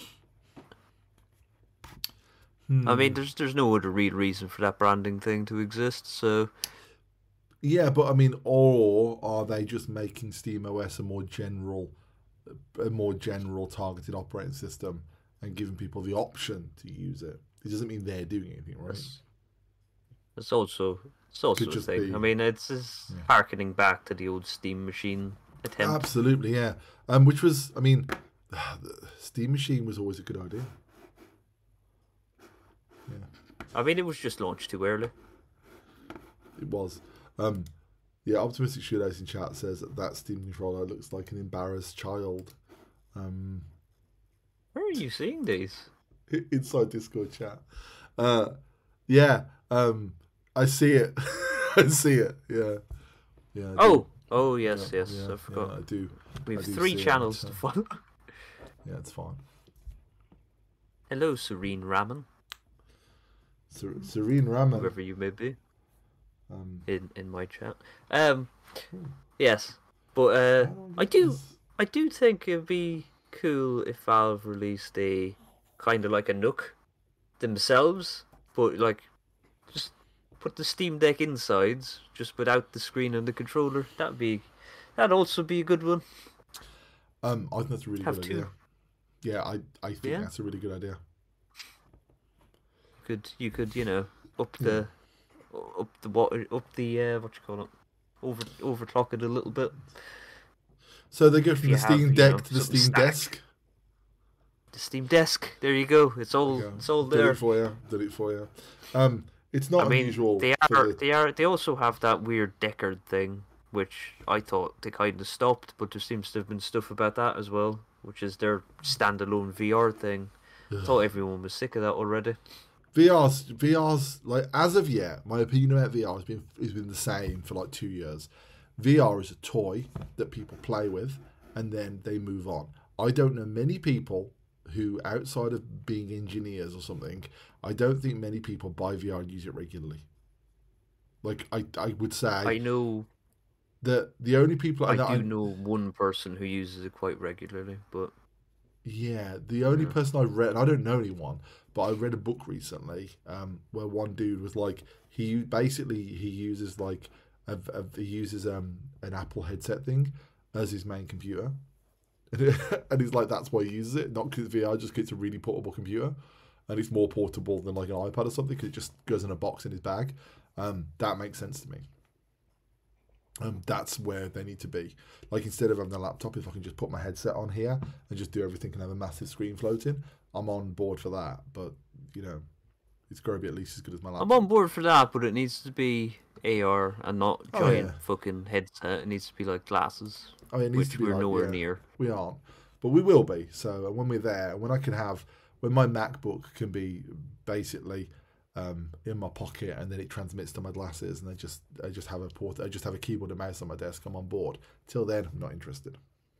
I mean, there's no other real reason for that branding thing to exist. So yeah, but I mean, or are they just making SteamOS a more general targeted operating system and giving people the option to use it? It doesn't mean they're doing anything, right? It's also a thing. I mean, it's harkening back to the old Steam Machine attempt. Absolutely, yeah. Which was, I mean, the Steam Machine was always a good idea. Yeah. I mean, it was just launched too early. It was. Yeah, Optimistic Shoelace in chat says that Steam controller looks like an embarrassed child. Where are you seeing these? Inside Discord chat. Yeah, I see it. I see it. Yeah. Yeah. Oh, yes. I forgot. Yeah, I do. We have 3 channels to follow. Yeah, it's fine. Hello, Serene Ramen. Serene Ramen. Whoever you may be. In my chat. Yes, but I do think it'd be cool if Valve released a kind of like a Nook themselves, but like just put the Steam Deck insides just without the screen and the controller. That'd also be a good one. I think that's a really good idea. Yeah, I think that's a really good idea. You could up the what you call it, overclock it a little bit. So they go if from you the have, Steam you Deck know, to the something Steam stacked. Desk. The Steam Desk. There you go. It's all Yeah, it's all did there. it for you. Did it for you. It's I not mean, unusual for the. they also have that weird Deckard thing, which I thought they kind of stopped, but there seems to have been stuff about that as well, which is their standalone VR thing. I thought everyone was sick of that already. VR's like as of yet, my opinion about VR has been the same for like 2 years. VR is a toy that people play with, and then they move on. I don't know many people who, outside of being engineers or something, I don't think many people buy VR and use it regularly. Like I would say I know that the only people I know, do know one person who uses it quite regularly, but yeah, the only yeah. person I read, and I don't know anyone, but I read a book recently where one dude was like, he uses like he uses an Apple headset thing as his main computer, and he's like that's why he uses it, not because it's VR, just 'cause it's a really portable computer, and it's more portable than like an iPad or something because it just goes in a box in his bag. That makes sense to me. That's where they need to be. Like instead of having a laptop, if I can just put my headset on here and just do everything and have a massive screen floating, I'm on board for that. But you know, it's got to be at least as good as my laptop. I'm on board for that, but it needs to be AR and not Oh giant yeah. fucking headset. It needs to be like glasses, I mean, it needs which to be we're like, nowhere yeah, near. we aren't, but we will be. So when we're there, when I can have, when my MacBook can be basically in my pocket and then it transmits to my glasses, and I just have a keyboard and mouse on my desk. I'm on board. Till then, I'm not interested.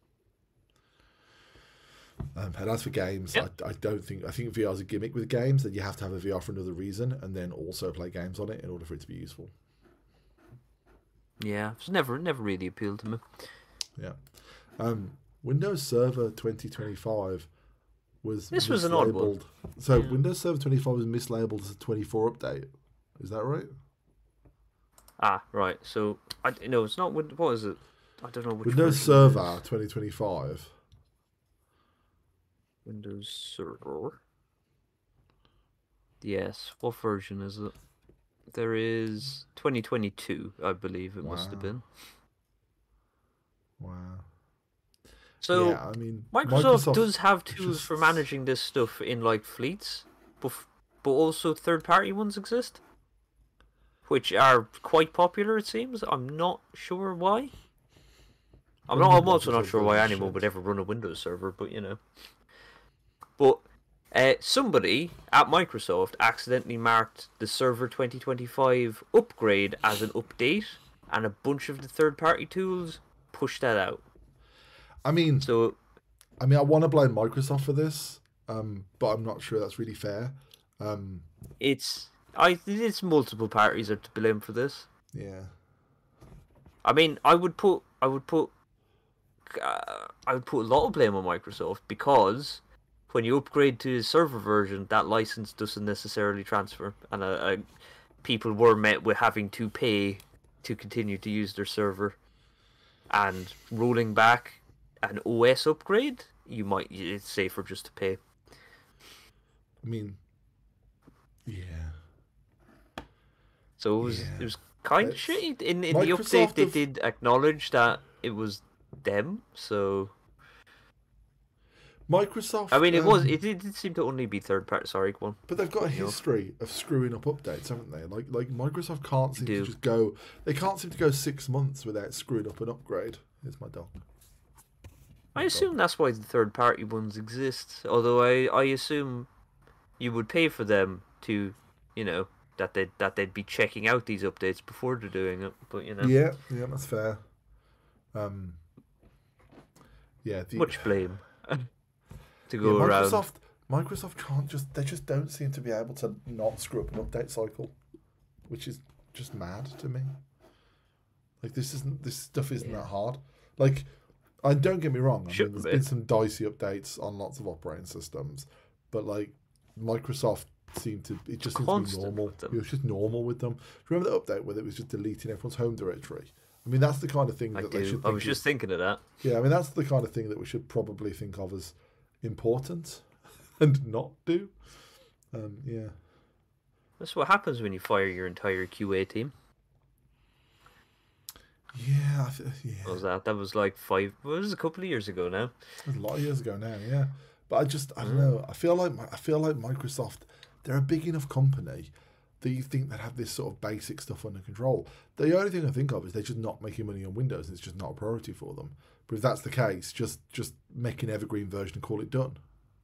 And as for games, Yep. I think VR is a gimmick with games that you have to have a VR for another reason, and then also play games on it in order for it to be useful. Yeah, it's never really appealed to me. Yeah. Windows Server 2025 was This was an odd one. mislabeled. So Yeah. Windows Server 25 was mislabeled as a 24 update. Is that right? Ah, right. So it's not. What is it? I don't know which Windows version it is. Server 2025. Windows Server. Yes. What version is it? There is 2022, I believe it must have Wow. been. Wow. So Yeah, I mean, Microsoft does have it's tools just- for managing this stuff in like fleets, but also third-party ones exist, which are quite popular. It seems. I'm not sure why. I'm also not Microsoft sure why does anyone shit. would ever run a Windows server, but you know. But somebody at Microsoft accidentally marked the Server 2025 upgrade as an update, and a bunch of the third-party tools pushed that out. I mean, So I want to blame Microsoft for this, but I'm not sure that's really fair. it's multiple parties are to blame for this. Yeah. I mean, I would put a lot of blame on Microsoft, because when you upgrade to the server version, that license doesn't necessarily transfer, and people were met with having to pay to continue to use their server, and rolling back an OS upgrade, it's safer just to pay. I mean, yeah. So it was kind of It's- shitty. In the Microsoft update, they have- did acknowledge that it was them. So Microsoft. I mean, it did seem to only be third party. Sorry, go on. But they've got a You know. history of screwing up updates, haven't they? Like Microsoft can't seem do. to just go. They can't seem to go 6 months without screwing up an upgrade. Here's my dog. I assume that's why the third party ones exist. Although I assume you would pay for them to, that they'd be checking out these updates before they're doing it. But Yeah, that's fair. Yeah, much blame to go around. Microsoft can't they just don't seem to be able to not screw up an update cycle, which is just mad to me. Like this stuff isn't that hard. Like, don't get me wrong. I mean, there's been some dicey updates on lots of operating systems, but like Microsoft it just seems to be normal. It was just normal with them. Remember the update where it was just deleting everyone's home directory? I mean, that's the kind of thing that they should. I was just thinking of that. Yeah, I mean, that's the kind of thing that we should probably think of as important and not do. Yeah. That's what happens when you fire your entire QA team. Yeah. What was that? That was like five. Well, it was a couple of years ago now. It was a lot of years ago now, yeah. But I don't Mm. know. I feel like Microsoft, they're a big enough company that you think they'd have this sort of basic stuff under control. The only thing I think of is they're just not making money on Windows, and it's just not a priority for them. But if that's the case, just make an evergreen version and call it done.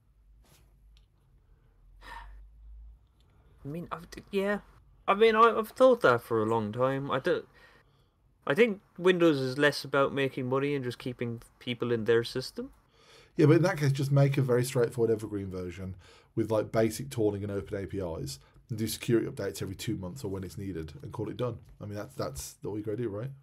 I mean, yeah. I mean, I've thought that for a long time. I do. I think Windows is less about making money and just keeping people in their system. Yeah, but in that case, just make a very straightforward evergreen version with like basic tooling and open APIs, and do security updates every 2 months or when it's needed, and call it done. I mean, that's all you got to do, right?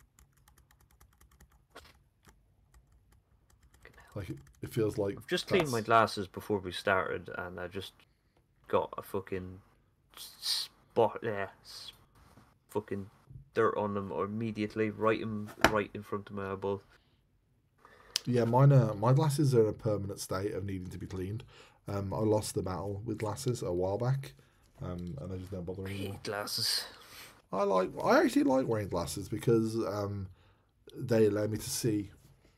Like it feels like I've just cleaned my glasses before we started, and I just got a fucking spot there, fucking dirt on them immediately, right in front of my eyeball. Yeah, my glasses are in a permanent state of needing to be cleaned. I lost the battle with glasses a while back, and I just don't bother I anymore. hate glasses. I actually like wearing glasses because they allow me to see.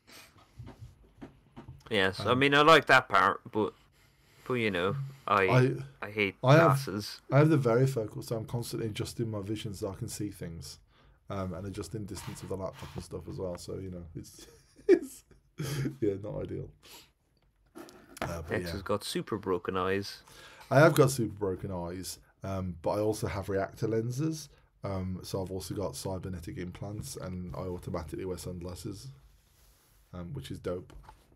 Yes, I mean I like that part, but you know, I I hate I have glasses. I have the varifocal, so I'm constantly adjusting my vision so I can see things, and adjusting distance of the laptop and stuff as well. So you know, it's yeah, not ideal. But X yeah, has got super broken eyes. I have got super broken eyes, but I also have reactor lenses. So I've also got cybernetic implants, and I automatically wear sunglasses, which is dope.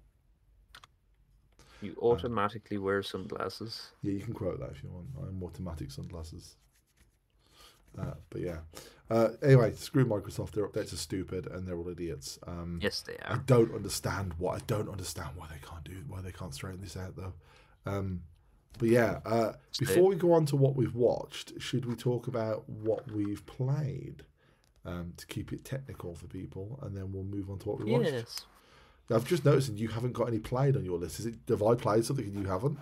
You automatically wear sunglasses. Yeah, you can quote that if you want. I'm automatic sunglasses. But yeah. Anyway, screw Microsoft. Their updates are stupid and they're all idiots. Yes, they I are. don't understand why why they can't straighten this out though. But yeah, before we go on to what we've watched, should we talk about what we've played to keep it technical for people, and then we'll move on to what we watched. Yes. I've just noticed that you haven't got any played on your list. Have I played something and you haven't?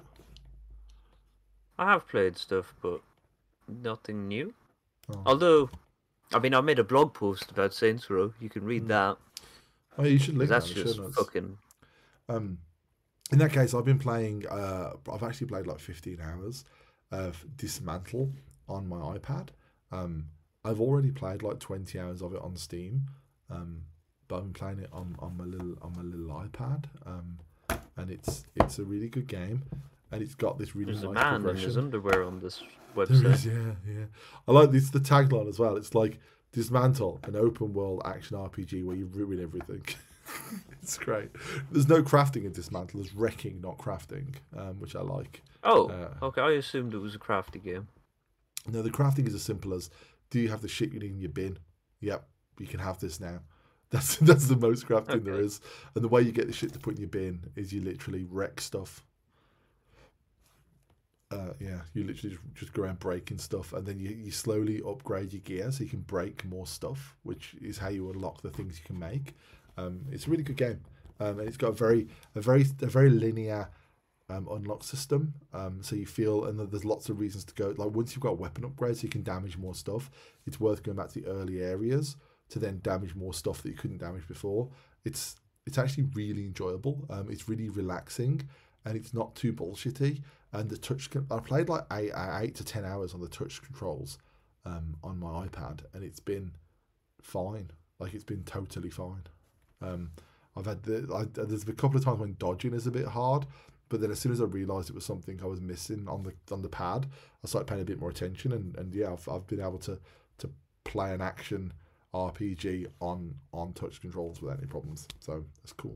I have played stuff, but nothing new. Oh. Although, I mean, I made a blog post about Saints Row. You can read that. Oh, you should link that. That's just fucking. In that case, I've been playing. I've actually played like 15 hours of Dismantle on my iPad. I've already played like 20 hours of it on Steam, but I'm playing it on my little iPad, and it's a really good game, and it's got this really There's nice a man in progression. his underwear on this There website. is, yeah. I like this. The tagline as well. It's like Dismantle, an open world action RPG where you ruin everything. It's great. There's no crafting in Dismantle. There's wrecking, not crafting, which I like. Oh, okay. I assumed it was a crafty game. No, the crafting is as simple as: do you have the shit you need in your bin? Yep, you can have this now. That's the most crafting there is. And the way you get the shit to put in your bin is you literally wreck stuff. Yeah, you literally just go around breaking stuff, and then you slowly upgrade your gear so you can break more stuff, which is how you unlock the things you can make. It's a really good game, and it's got a very linear unlock system. So you feel, and there's lots of reasons to go. Like once you've got weapon upgrades, you can damage more stuff. It's worth going back to the early areas to then damage more stuff that you couldn't damage before. It's actually really enjoyable. It's really relaxing, and it's not too bullshitty. And the touch, I played like 8 to 10 hours on the touch controls on my iPad, and it's been fine. Like it's been totally fine. I've had there's a couple of times when dodging is a bit hard, but then as soon as I realised it was something I was missing on the pad, I started paying a bit more attention, and yeah, I've been able to play an action RPG on touch controls without any problems. So that's cool.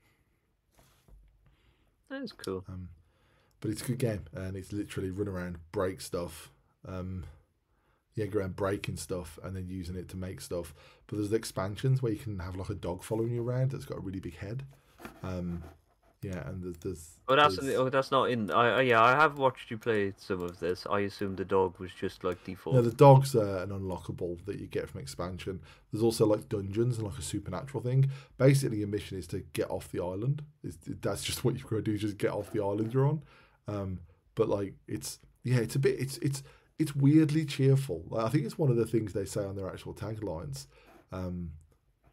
That is cool. But it's a good game, and it's literally run around, break stuff, go around breaking stuff, and then using it to make stuff. But there's the expansions where you can have like a dog following you around that's got a really big head. And there's. That's not in. I have watched you play some of this. I assumed the dog was just like default. No, the dog's an unlockable that you get from expansion. There's also like dungeons and like a supernatural thing. Basically, your mission is to get off the island. That's just what you've got to do. Just get off the island you're on. But like it's weirdly cheerful. Like, I think it's one of the things they say on their actual taglines.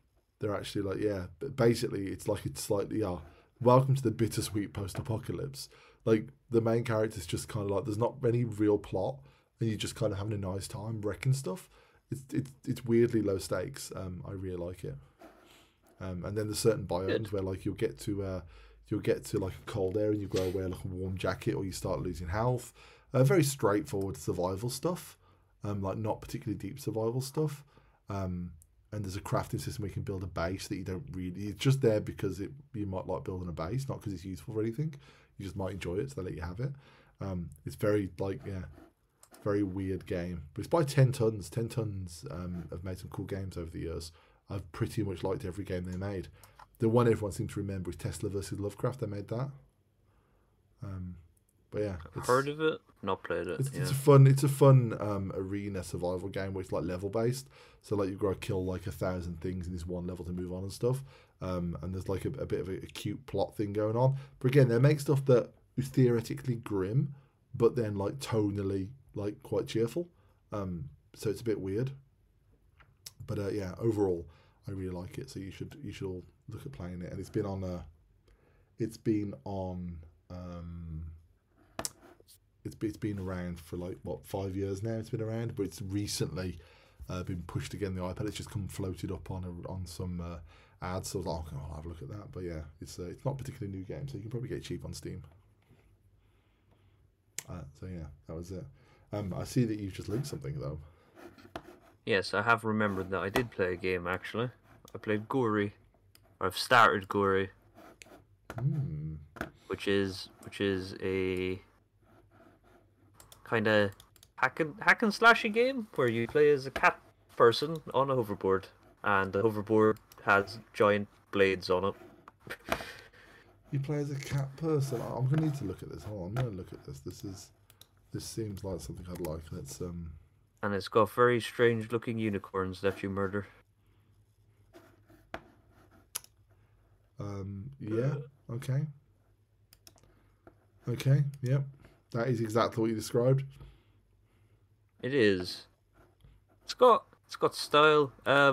They're actually like, yeah, but basically it's like it's slightly, welcome to the bittersweet post-apocalypse. Like the main character's just kind of like, there's not any real plot, and you're just kind of having a nice time wrecking stuff. It's weirdly low stakes. I really like it. And then there's certain biomes where like you'll get to like a cold area and you go wear like a warm jacket, or you start losing health. Very straightforward survival stuff. Like not particularly deep survival stuff. And there's a crafting system where you can build a base that you don't really... It's just there because you might like building a base, not because it's useful for anything. You just might enjoy it, so they let you have it. It's very, very weird game. But it's by 10 Tons. 10 Tons have made some cool games over the years. I've pretty much liked every game they made. The one everyone seems to remember is Tesla versus Lovecraft. They made that. But yeah, heard of it, not played it. It's a fun arena survival game where it's like level based. So like you've got to kill like 1,000 things in this one level to move on and stuff. And there's like a bit of a cute plot thing going on. But again, they make stuff that is theoretically grim, but then like tonally like quite cheerful. So it's a bit weird. But yeah, overall, I really like it. So you should all look at playing it. And it's been on It's been around for like 5 years now. It's been around, but it's recently been pushed again. The iPad, it's just come floated up on some ads. So I was like, oh, I'll have a look at that. But yeah, it's not a particularly new game, so you can probably get it cheap on Steam. So yeah, that was it. I see that you've just linked something though. Yes, I have remembered that I did play a game actually. I played Gori. I've started Gori, which is a kind of hack and slashy game where you play as a cat person on a hoverboard, and the hoverboard has giant blades on it. You play as a cat person. I'm gonna need to look at this. Hold on, I'm gonna look at this. This seems like something I'd like. Let's And it's got very strange looking unicorns that you murder. Yeah. Okay. Okay. Yep. That is exactly what you described. It is. It's got style.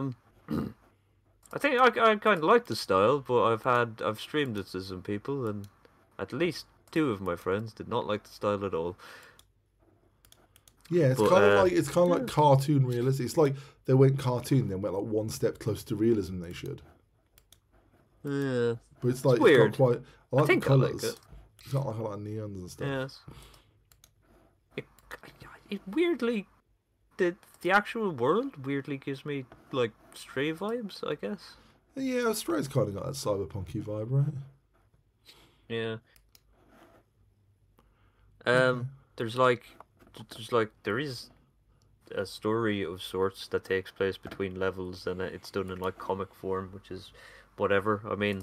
I think I kind of like the style, but I've streamed it to some people, and at least 2 of my friends did not like the style at all. Yeah, it's kind of like cartoon realism. It's like they went cartoon, then went like one step closer to realism than they should. Yeah, but it's like weird. It's got quite. I like the colours. I like it. It's got like a lot of neons and stuff. Yes. It weirdly, the actual world weirdly gives me like Stray vibes, I guess. Yeah, Stray's kind of got that cyberpunky vibe, right? Yeah. Okay. There is a story of sorts that takes place between levels, and it's done in like comic form, which is whatever. I mean,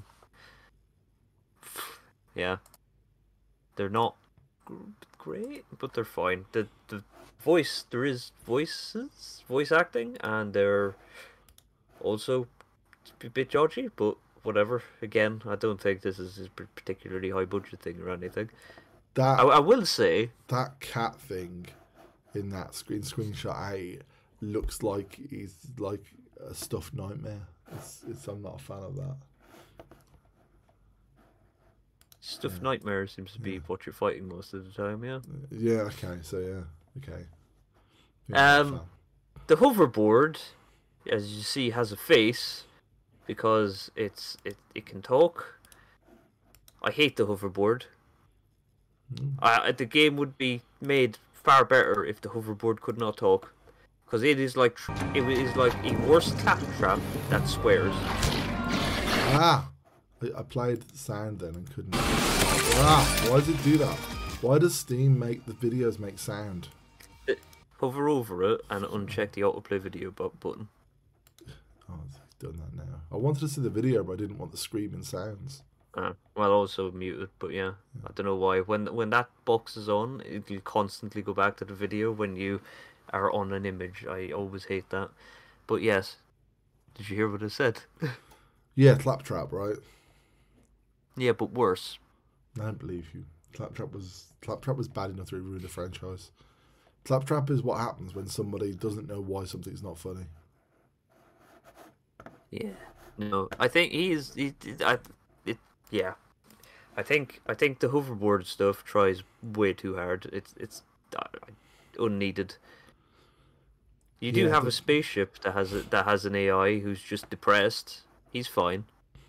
yeah, they're not great, but they're fine. The voice, there is voice acting, and they're also a bit dodgy, but whatever. Again, I don't think this is a particularly high budget thing or anything. I will say that cat thing in that screenshot 8 looks like he's like a stuffed nightmare. I'm not a fan of that. Stuffed nightmare seems to be what you're fighting most of the time, yeah. Yeah, okay, so yeah, okay. The hoverboard, as you see, has a face because it can talk. I hate the hoverboard. The game would be made far better if the hoverboard could not talk, because it is like a worse claptrap that swears. I played sound then and couldn't. Why does it do that? Why does Steam make the videos make sound? Hover over it and uncheck the autoplay video button. Oh, it's done that now. I wanted to see the video, but I didn't want the screaming sounds. Well, also muted, but yeah, I don't know why. When that box is on, it'll constantly go back to the video when you are on an image. I always hate that. But yes, did you hear what I said? Yeah, Claptrap, right? Yeah, but worse. I don't believe you. Claptrap was bad enough to ruin the franchise. Claptrap is what happens when somebody doesn't know why something's not funny. Yeah. No, I think yeah. I think the hoverboard stuff tries way too hard. It's unneeded. You do Yeah, have a spaceship that has an AI who's just depressed. He's fine.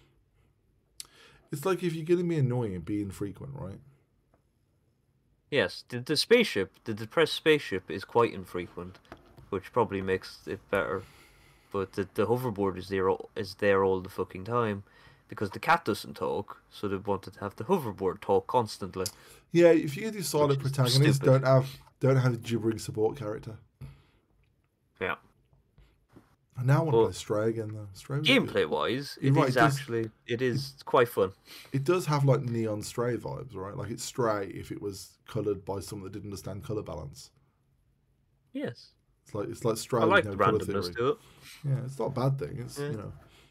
it's like if you're going to be annoying, be infrequent, right? Yes, the spaceship, the depressed spaceship, is quite infrequent, which probably makes it better. But the hoverboard is there all the fucking time, because the cat doesn't talk, so they wanted to have the hoverboard talk constantly, Yeah, if you do which silent is protagonists, stupid. don't have a gibbering support character. Yeah. I now want to play But Stray again though. Stray was good. gameplay wise, You're right. it It, is quite fun. it does have like Neon Stray vibes, right? Like it's Stray if it was coloured by someone that didn't understand colour balance. Yes. It's like Stray I with like no the colour randomness theory. to it. Yeah, it's not a bad thing. It's Yeah.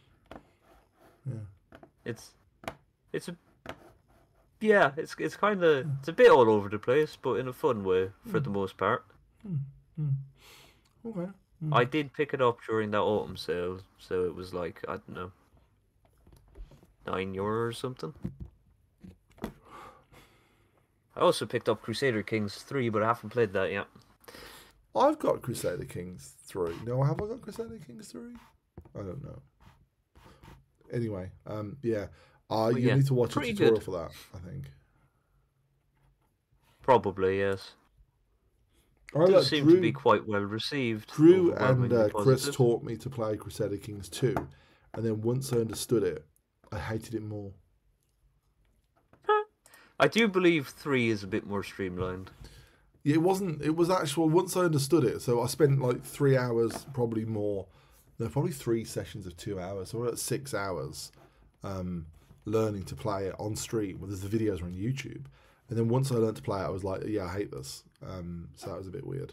yeah. It's a yeah, it's kind of it's a bit all over the place, but in a fun way for the most part. Okay. I did pick it up during that autumn sale, so it was like, I don't know, €9 or something. I also picked up Crusader Kings 3, but I haven't played that yet. I've got Crusader Kings 3. No, have I got Crusader Kings 3? I don't know. Anyway, yeah. You yeah, need to watch a pretty tutorial good. for that, I think. Probably, yes. I It does like seem to be quite well received, Drew and overwhelmingly Chris positive. taught me to play Crusader Kings 2, and then once I understood it, I hated it more. I do believe 3 is a bit more streamlined. Yeah, it wasn't. It was actual. Once I understood it, so I spent like 3 hours, probably more. No, probably 3 sessions of 2 hours. So we're at 6 hours, learning to play it on stream. Well, there's the videos on YouTube, and then once I learned to play it, I was like, yeah, I hate this. So that was a bit weird.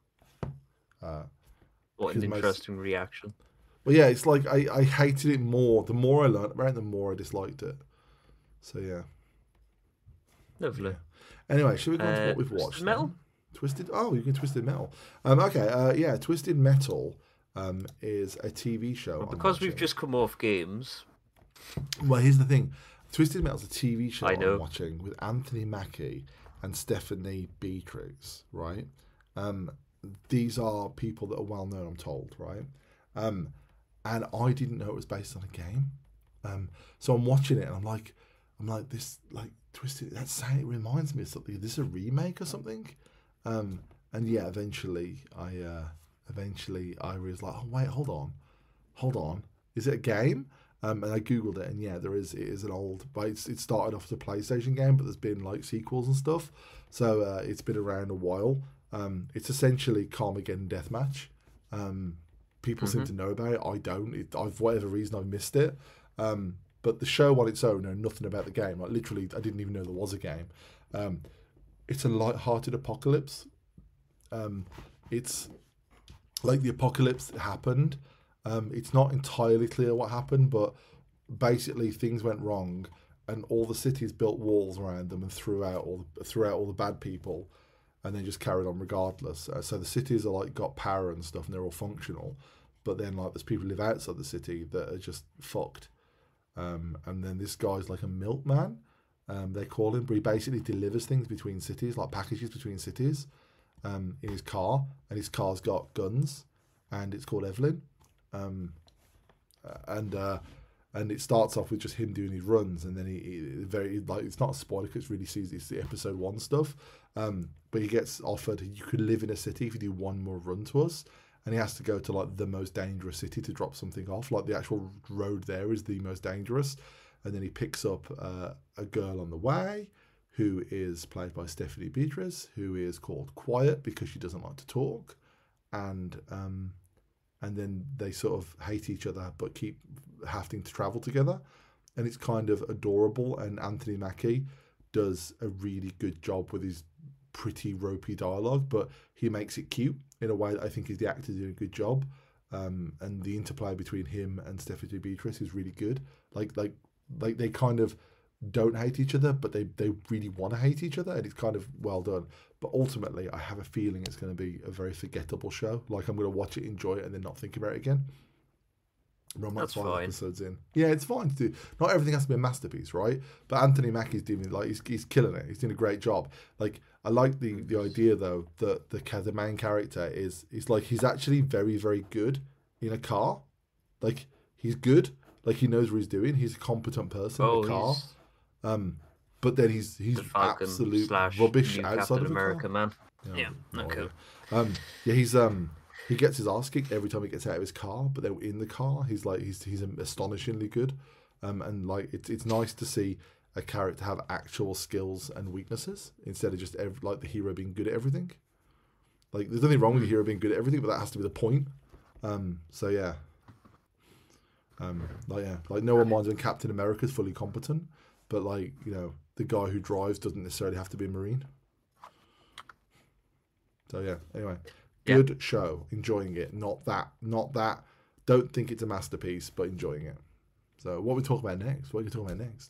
What Because an most, interesting reaction. but yeah, it's like I hated it more. The more I learned about it, the more I disliked it. So yeah. Lovely. Anyway, should we go on to what we've Twisted watched? Metal? Then? Twisted. Oh, you can Twisted Metal. Okay. Yeah, Twisted Metal is a TV show. Well, I'm because we've watching. just come off games, Well, here's the thing. Twisted Metal's a TV show I know. I'm watching with Anthony Mackie and Stephanie Beatrix, right? These are people that are well known, I'm told, right? And I didn't know it was based on a game. So I'm watching it and I'm like this, like Twisted. That's saying it reminds me of something. Is this a remake or something? And yeah, eventually I was like, oh wait, hold on, is it a game? And I googled it, and yeah, there is. It is an old, but it started off as a PlayStation game, but there's been like sequels and stuff, so it's been around a while. It's essentially Carmageddon Deathmatch. People seem to know about it. I don't. I've for whatever reason I've missed it. But the show on its own, know nothing about the game. Like literally, I didn't even know there was a game. It's a light-hearted apocalypse. It's like the apocalypse happened. It's not entirely clear what happened, but basically things went wrong, and all the cities built walls around them and threw out all the bad people, and then just carried on regardless. So the cities are like got power and stuff, and they're all functional, but then like there's people who live outside the city that are just fucked. And then this guy's like a milkman. They call him, but he basically delivers things between cities, like packages between cities, in his car, and his car's got guns, and it's called Evelyn. And it starts off with just him doing his runs, and then he very like it's not a spoiler because it's really sees it's the episode 1 stuff. But he gets offered you could live in a city if you do one more run to us, and he has to go to like the most dangerous city to drop something off. Like the actual road there is the most dangerous, and then he picks up a girl on the way who is played by Stephanie Beatriz, who is called Quiet because she doesn't like to talk, and then they sort of hate each other but keep having to travel together, and it's kind of adorable. And Anthony Mackie does a really good job with his pretty ropey dialogue, but he makes it cute in a way that I think is the actor doing a good job. And the interplay between him and Stephanie Beatrice is really good. Like they kind of don't hate each other, but they really want to hate each other, and it's kind of well done. But ultimately, I have a feeling it's going to be a very forgettable show. Like I'm going to watch it, enjoy it, and then not think about it again. We're like That's 5 fine. episodes in. Yeah, it's fine to do. Not everything has to be a masterpiece, right? But Anthony Mackie's doing like he's killing it. He's doing a great job. Like I like the idea though that the main character is like he's actually very very good in a car. Like he's good. Like he knows what he's doing. He's a competent person in a car. He's But then he's the Falcon absolute / rubbish new outside Captain of a America, car. man. Yeah, Yeah, no okay. idea. Yeah, he gets his ass kicked every time he gets out of his car, but then in the car, he's astonishingly good. And like it's nice to see a character have actual skills and weaknesses instead of just like the hero being good at everything. Like there's nothing wrong with the hero being good at everything, but that has to be the point. So yeah. Like no one minds when Captain America's fully competent, but like, you know, the guy who drives doesn't necessarily have to be a Marine. So yeah, anyway, good show, enjoying it. Not that. Don't think it's a masterpiece, but enjoying it. So what are we talking about next? What are we talking about next?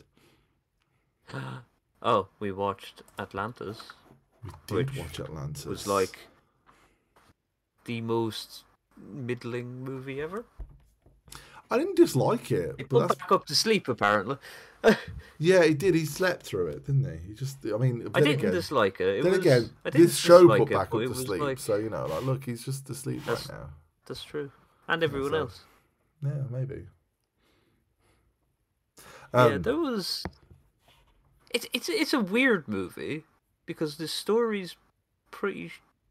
Oh, we watched Atlantis. We did watch Atlantis. It was like the most middling movie ever. I didn't dislike it. He But put that's... back up to sleep, apparently. Yeah, he did. He slept through it, didn't he? He just, I mean... I didn't dislike it. This show put back up to sleep. Like... So, you know, like, look, he's just asleep right now. That's true. And everyone else. Yeah, maybe. Yeah, there was... It's a weird movie, because the story's pretty...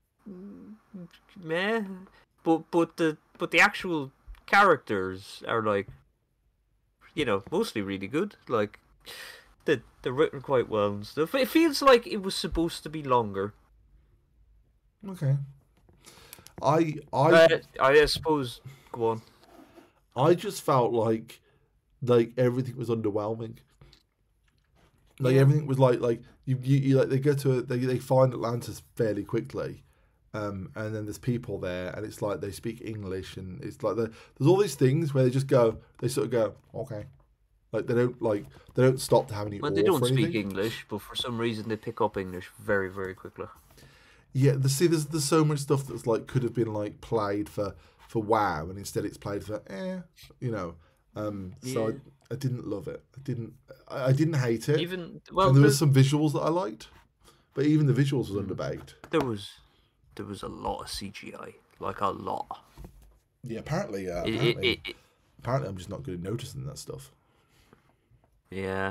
meh. But the actual characters are like, you know, mostly really good. Like they're written quite well and stuff. It feels like it was supposed to be longer. Okay. I suppose. Go on. I just felt like everything was underwhelming. Like everything was like you like they go to they find Atlantis fairly quickly. And then there's people there, and it's like they speak English, and it's like there's all these things where they sort of go, okay, like they don't stop to have any. Well, they don't speak English, but for some reason they pick up English very very quickly. Yeah, there's so much stuff that's like could have been like played for WoW, and instead it's played for you know. So I didn't love it. I didn't hate it. And there was some visuals that I liked, but even the visuals was underbaked. There was a lot of CGI, like a lot. Yeah, apparently I'm just not good at noticing that stuff. Yeah.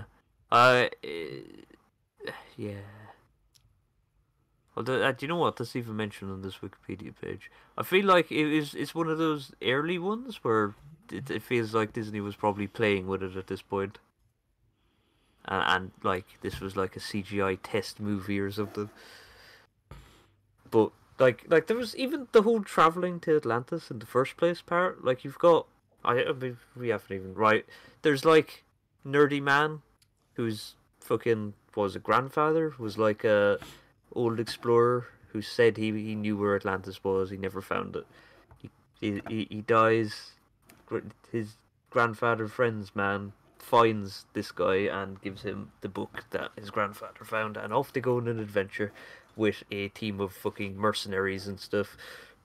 Yeah. Well, do you know what? That's even mentioned on this Wikipedia page. I feel like it's one of those early ones where it feels like Disney was probably playing with it at this point. And like, this was like a CGI test movie or something. But... Like there was even the whole traveling to Atlantis in the first place part. Like you've got, I mean, we haven't even there's like Nerdy Man, who's fucking was a grandfather, was like a old explorer who said he knew where Atlantis was. He never found it. He dies. His grandfather friend's man finds this guy and gives him the book that his grandfather found, and off they go on an adventure with a team of fucking mercenaries and stuff.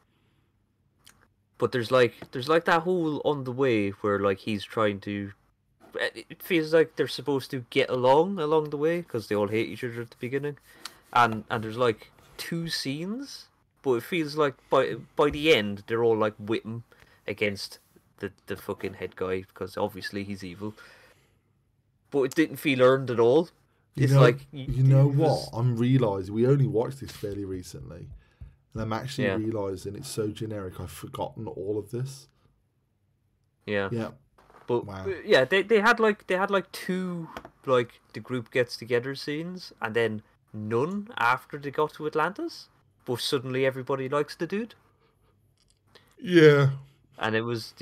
But there's like that whole on the way where like he's trying to... It feels like they're supposed to get along the way because they all hate each other at the beginning, and there's like 2 scenes, but it feels like by the end they're all like whipping against the fucking head guy because obviously he's evil. But it didn't feel earned at all. It's you know what? I'm realising we only watched this fairly recently, and I'm actually realising it's so generic. I've forgotten all of this. Yeah. Yeah. But wow. Yeah, they had like 2 like the group gets together scenes, and then none after they got to Atlantis. But suddenly everybody likes the dude. Yeah. And it's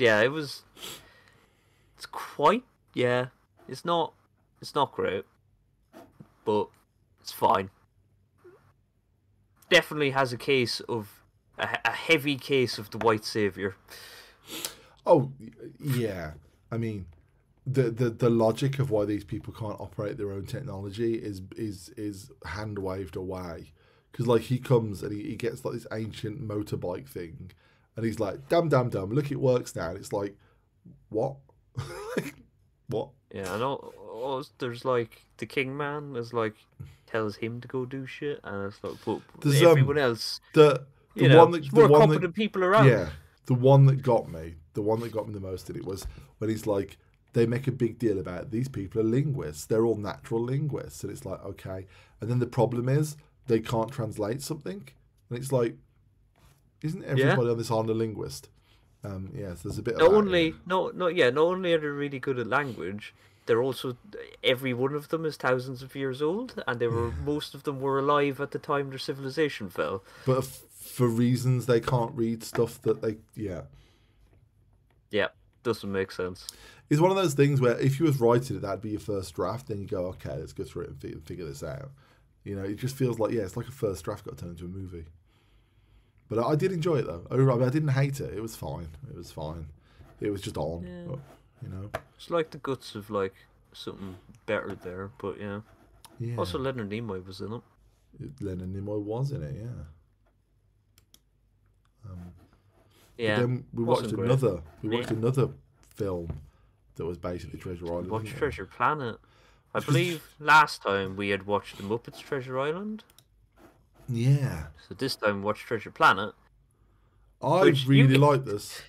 quite It's not great. But it's fine. Definitely has a case of a heavy case of the white savior. Oh yeah, I mean, the logic of why these people can't operate their own technology is hand waved away, because like he comes and he gets like this ancient motorbike thing, and he's like, damn, look, it works now. And it's like, what? What? Yeah, and there's like the King Man is like tells him to go do shit, and it's like, but There's everyone else, the it's more competent people around. yeah, the one that got me, the most in it was when he's like, they make a big deal about these people are linguists, they're all natural linguists, and it's like, okay, and then the problem is they can't translate something, and it's like, isn't everybody on this island a linguist? Yes, there's a bit of Not that, only not only are they really good at language, they're also every one of them is thousands of years old, and most of them were alive at the time their civilization fell. but for reasons they can't read stuff that they Yeah, doesn't make sense. It's one of those things where if you was writing it, that'd be your first draft. Then you go, okay, let's go through it and figure this out. You know, it just feels like, it's like a first draft got turned into a movie. But I did enjoy it though. I didn't hate it. It was fine. It was just on. Yeah. But, you know, It's like the guts of like something better there, but yeah. Also, Leonard Nimoy was in it. Leonard Nimoy was in it, yeah. Yeah. But then we watched wasn't another. great. We watched another film that was basically Treasure Island. Watch wasn't it? Treasure Planet. I believe last time we had watched The Muppets Treasure Island. Yeah, So this time we watched Treasure Planet. I Which really you- like this.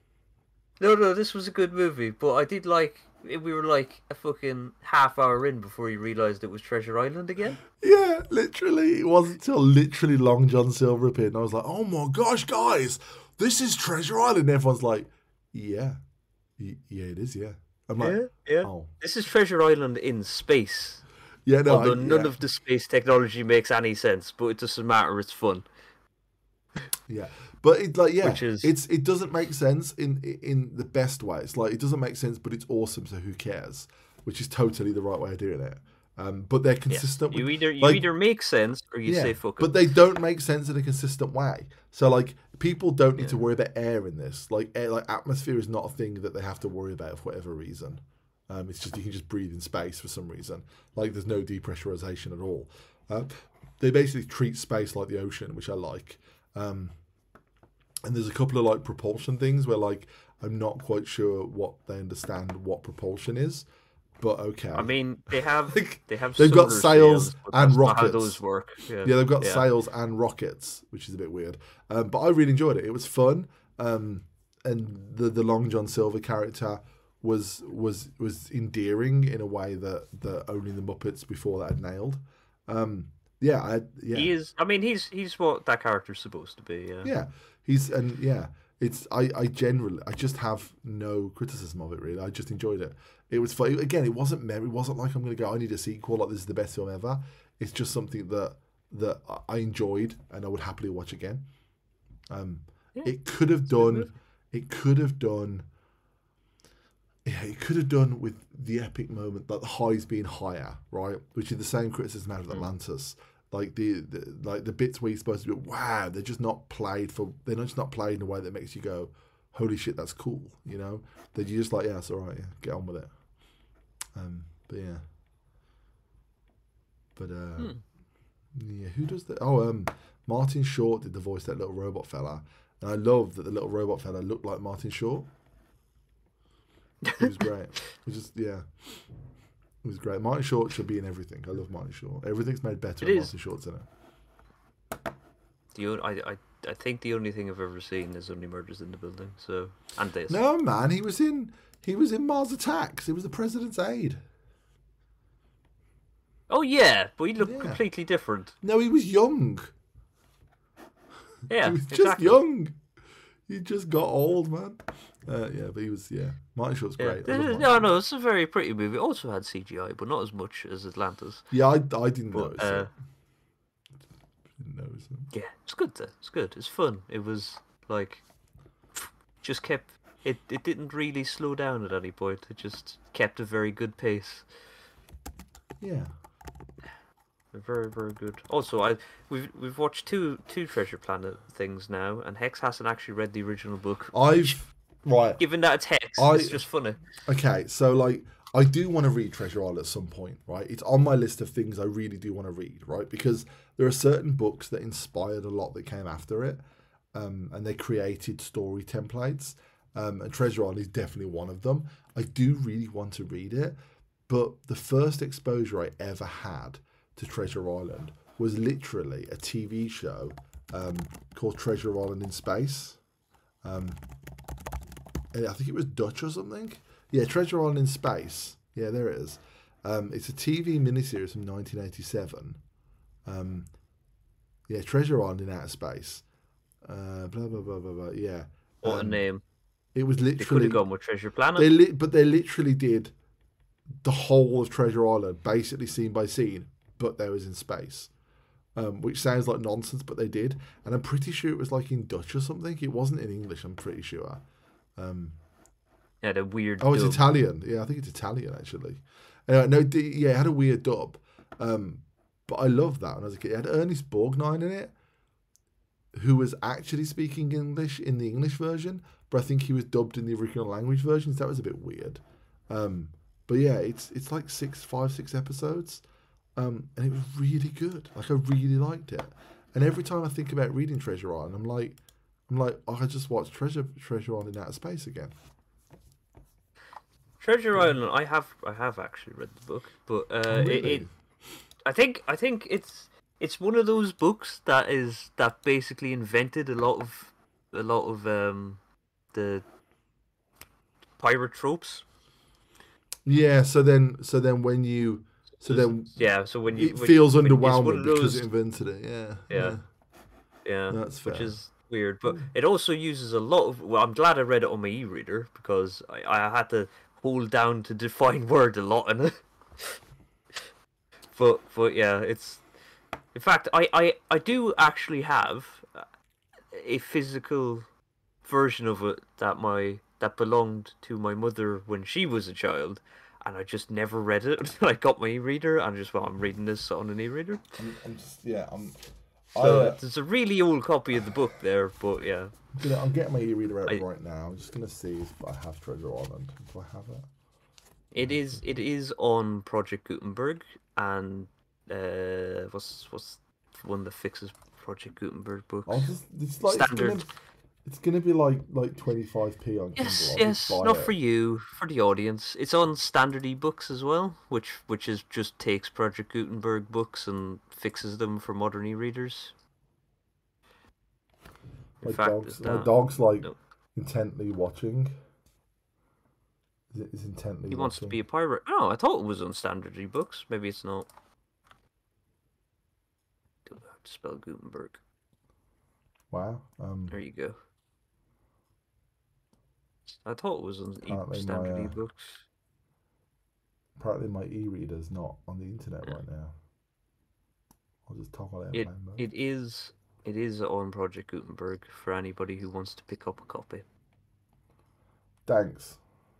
No, this was a good movie, but I did like. We were like a fucking half hour in before you realised it was Treasure Island again. Yeah, literally. It wasn't until literally Long John Silver appeared, and I was like, "Oh my gosh, guys, this is Treasure Island." And everyone's like, "Yeah, yeah, it is." Yeah, I'm like, Yeah. "Oh, This is Treasure Island in space. yeah." No, Although none of the space technology makes any sense, but it doesn't matter. It's fun. yeah, but it Which is- it doesn't make sense in the best way. It's like it doesn't make sense, but it's awesome. So who cares? Which is totally the right way of doing it. But they're consistent. You with, either make sense or you say fuck it. but they don't make sense in a consistent way. So like people don't need to worry about air in this. Like atmosphere is not a thing that they have to worry about for whatever reason. It's just you can just breathe in space for some reason. Like there's no depressurization at all. They basically treat space like the ocean, which I like. And there's a couple of like propulsion things where like I'm not quite sure what they understand what propulsion is, but okay. I mean, they have they've got solar sails but and that's not how rockets. those work. Yeah, Yeah, they've got sails and rockets, which is a bit weird. But I really enjoyed it. It was fun. And the Long John Silver character was endearing in a way that only the Muppets before that had nailed. Yeah. He is. I mean, he's what that character's supposed to be. Yeah. Yeah. It's I just have no criticism of it really. I just enjoyed it. It was fun. Again, it wasn't like I'm going to go, I need a sequel, like this is the best film ever. It's just something that I enjoyed and I would happily watch again. It could have done with the epic moment, like the highs being higher, right? Which is the same criticism out of Atlantis. Like the bits where you're supposed to be, wow, they're just not played in a way that makes you go, holy shit, that's cool, you know? That you're just like, yeah, it's all right, yeah, get on with it. But yeah. But yeah, who does that? Oh, Martin Short did the voice of that little robot fella, and I love that the little robot fella looked like Martin Short. It was great. It was just It was great. Martin Short should be in everything. I love Martin Short. Everything's made better when Martin Short's in it. I think the only thing I've ever seen is Only Murders in the Building. So and this. No man, he was in Mars Attacks. He was the president's aide. Oh yeah, but he looked completely different. No, he was young. Yeah, He was just exactly. young. He just got old, man. Yeah, but he was Martin Short's great. I love Martin. No, it's a very pretty movie. It also had CGI, but not as much as Atlantis. Yeah, I didn't notice it. Didn't notice it. Yeah, it's good though. It's good. It's fun. It was like just kept it didn't really slow down at any point. It just kept a very good pace. Yeah. Very, very good. Also, we've watched two Treasure Planet things now, and Hex hasn't actually read the original book. Given that it's Hex, it's just funny. Okay, so like I do want to read Treasure Island at some point, right? It's on my list of things I really do want to read, right? Because there are certain books that inspired a lot that came after it, and they created story templates. and Treasure Island is definitely one of them. I do really want to read it, but the first exposure I ever had to Treasure Island was literally a TV show called Treasure Island in Space. And I think it was Dutch or something. Yeah, Treasure Island in Space. Yeah, there it is. It's a TV miniseries from 1987. Yeah, Treasure Island in Outer Space. Blah, blah, blah, blah, blah. Yeah. What a name. It was They could literally... have gone with Treasure Planet. But they literally did the whole of Treasure Island, basically scene by scene, but they was in space. Which sounds like nonsense, but they did. And I'm pretty sure it was like in Dutch or something. It wasn't in English, I'm pretty sure. Yeah, the weird. Oh, it's dub. Italian. Yeah, I think it's Italian, actually. No, yeah, it had a weird dub. But I loved that when I was a kid. It had Ernest Borgnine in it, who was actually speaking English in the English version, but I think he was dubbed in the original language version, so that was a bit weird. But yeah, it's like 5, 6 episodes, and it was really good. Like, I really liked it. And every time I think about reading Treasure Island, I'm like, oh, I just watched Treasure Island in Outer Space again. Treasure Island. I have actually read the book, but Really? I think it's one of those books that basically invented a lot of the pirate tropes. Yeah. So then when you Yeah, so when you it feels when it's one underwhelming of because those- it invented it. Yeah. Yeah, That's which fair. is weird, but it also uses a lot of. Well, I'm glad I read it on my e-reader because I had to hold down to define word a lot in it. But yeah, it's. In fact, I do actually have a physical version of it that belonged to my mother when she was a child, and I just never read it until I got my e-reader, and I'm reading this on an e-reader. So there's a really old copy of the book there, but yeah. I'm getting my e-reader out right now. I'm just gonna see if I have Treasure Island. Do I have it? It is on Project Gutenberg, and what's one that fixes Project Gutenberg books? Standard. It's gonna be like 25p on Kindle. Yes, I'll yes, just buy not it. for you, for the audience. It's on Standard eBooks as well, which is just takes Project Gutenberg books and fixes them for modern e-readers. In fact, My dog's like no. intently watching. Is intently. He wants to watching. be a pirate. Oh, I thought it was on Standard eBooks. Maybe it's not. Don't know how to spell Gutenberg. Wow. There you go. I thought it was on Apparently Standard my, eBooks. Apparently, my e-reader's not on the internet right now. I'll just toggle airplane mode. It is on Project Gutenberg for anybody who wants to pick up a copy. Thanks.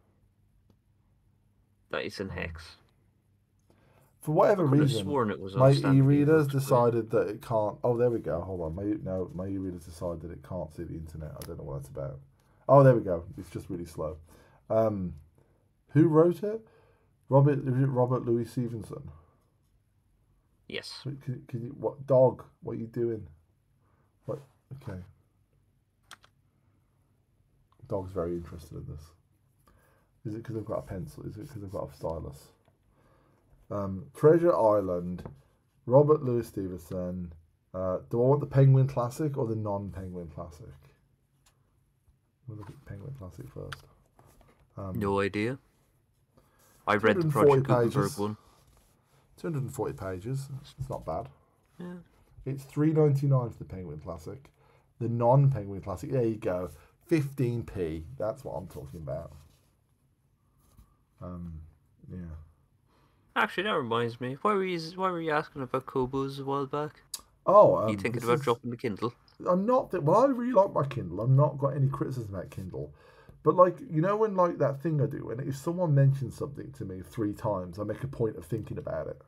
That is in hex. For whatever I could have reason, sworn it was on my Standard e-reader's eBooks, but- decided that it can't. Oh, there we go. Hold on. My e-reader's decided that it can't see the internet. I don't know what that's about. Oh, there we go. It's just really slow. Who wrote it? Robert Louis Stevenson. Yes. Can you, what dog? What are you doing? What? Okay. Dog's very interested in this. Is it because I've got a pencil? Is it because I've got a stylus? Treasure Island, Robert Louis Stevenson. Do I want the Penguin Classic or the non-Penguin Classic? We'll look at the Penguin Classic first. No idea. I read the Project Gutenberg one. 240 pages. It's not bad. Yeah. It's $3.99 for the Penguin Classic. The non-Penguin Classic, there you go, 15p. That's what I'm talking about. Yeah. Actually, that reminds me. Why were you asking about Kobos a while back? Oh, you thinking about dropping the Kindle? I'm not. Well, I really like my Kindle. I've not got any criticism about Kindle. But like, you know, when like that thing I do, and if someone mentions something to me 3 times, I make a point of thinking about it.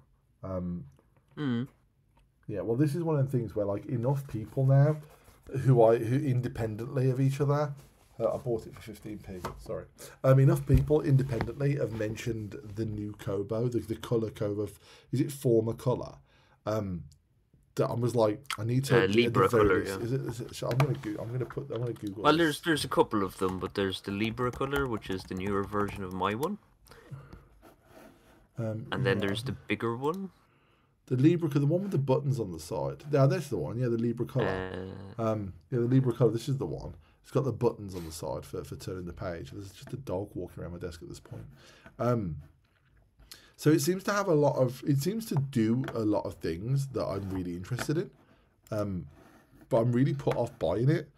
Yeah. Well, this is one of the things where like enough people now, who independently of each other. I bought it for 15p. Sorry. Enough people independently have mentioned the new Kobo, the color Kobo. Is it Forma Color? that I was like, I need to at the Libra very color. least- Yeah. Is it? So I'm gonna Google. Well, this. there's a couple of them, but there's the Libra color, which is the newer version of my one, and then there's the bigger one. The Libra, the one with the buttons on the side. Yeah, that's the one. Yeah, the Libra color. Yeah, the Libra color. This is the one. It's got the buttons on the side for turning the page. There's just a dog walking around my desk at this point. So it seems to have it seems to do a lot of things that I'm really interested in. But I'm really put off buying it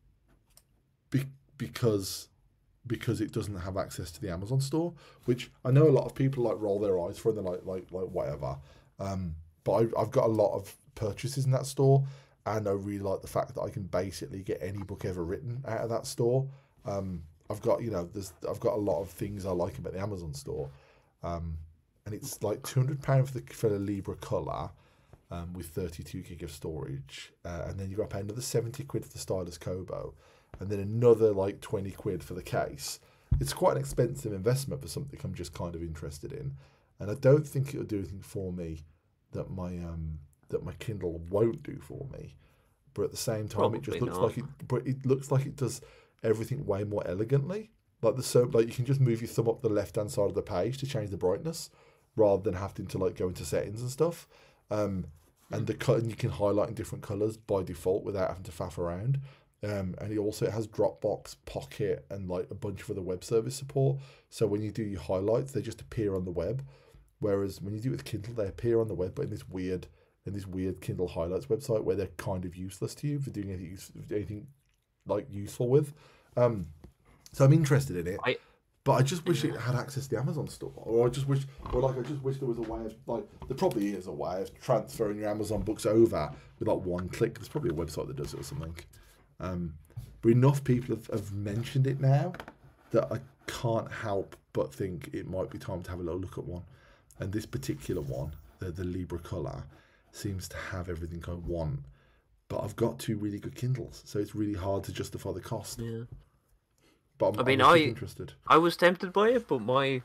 because it doesn't have access to the Amazon store, which I know a lot of people like roll their eyes for, and they're like whatever. But I've got a lot of purchases in that store, and I really like the fact that I can basically get any book ever written out of that store. I've got I've got a lot of things I like about the Amazon store, and it's like £200 for the Libra color, with 32 gig of storage, and then you got to pay another 70 quid for the Stylus Kobo, and then another like 20 quid for the case. It's quite an expensive investment for something I'm just kind of interested in, and I don't think it'll do anything for me that my Kindle won't do for me. But at the same time, Probably it just looks not. like it looks like it does everything way more elegantly. Like you can just move your thumb up the left hand side of the page to change the brightness, rather than having to like go into settings and stuff. And you can highlight in different colours by default without having to faff around. And it also has Dropbox, Pocket, and like a bunch of other web service support. So when you do your highlights, they just appear on the web. Whereas when you do it with Kindle, they appear on the web, but in this weird Kindle Highlights website where they're kind of useless to you for doing anything like useful with. So I'm interested in it. But I just wish it had access to the Amazon store, or I just wish there was a way of there probably is a way of transferring your Amazon books over with like one click. There's probably a website that does it or something. But enough people have mentioned it now that I can't help but think it might be time to have a little look at one. And this particular one, the Libra color, seems to have everything I want. But I've got two really good Kindles, so it's really hard to justify the cost. Yeah. But I'm interested. I was tempted by it, but my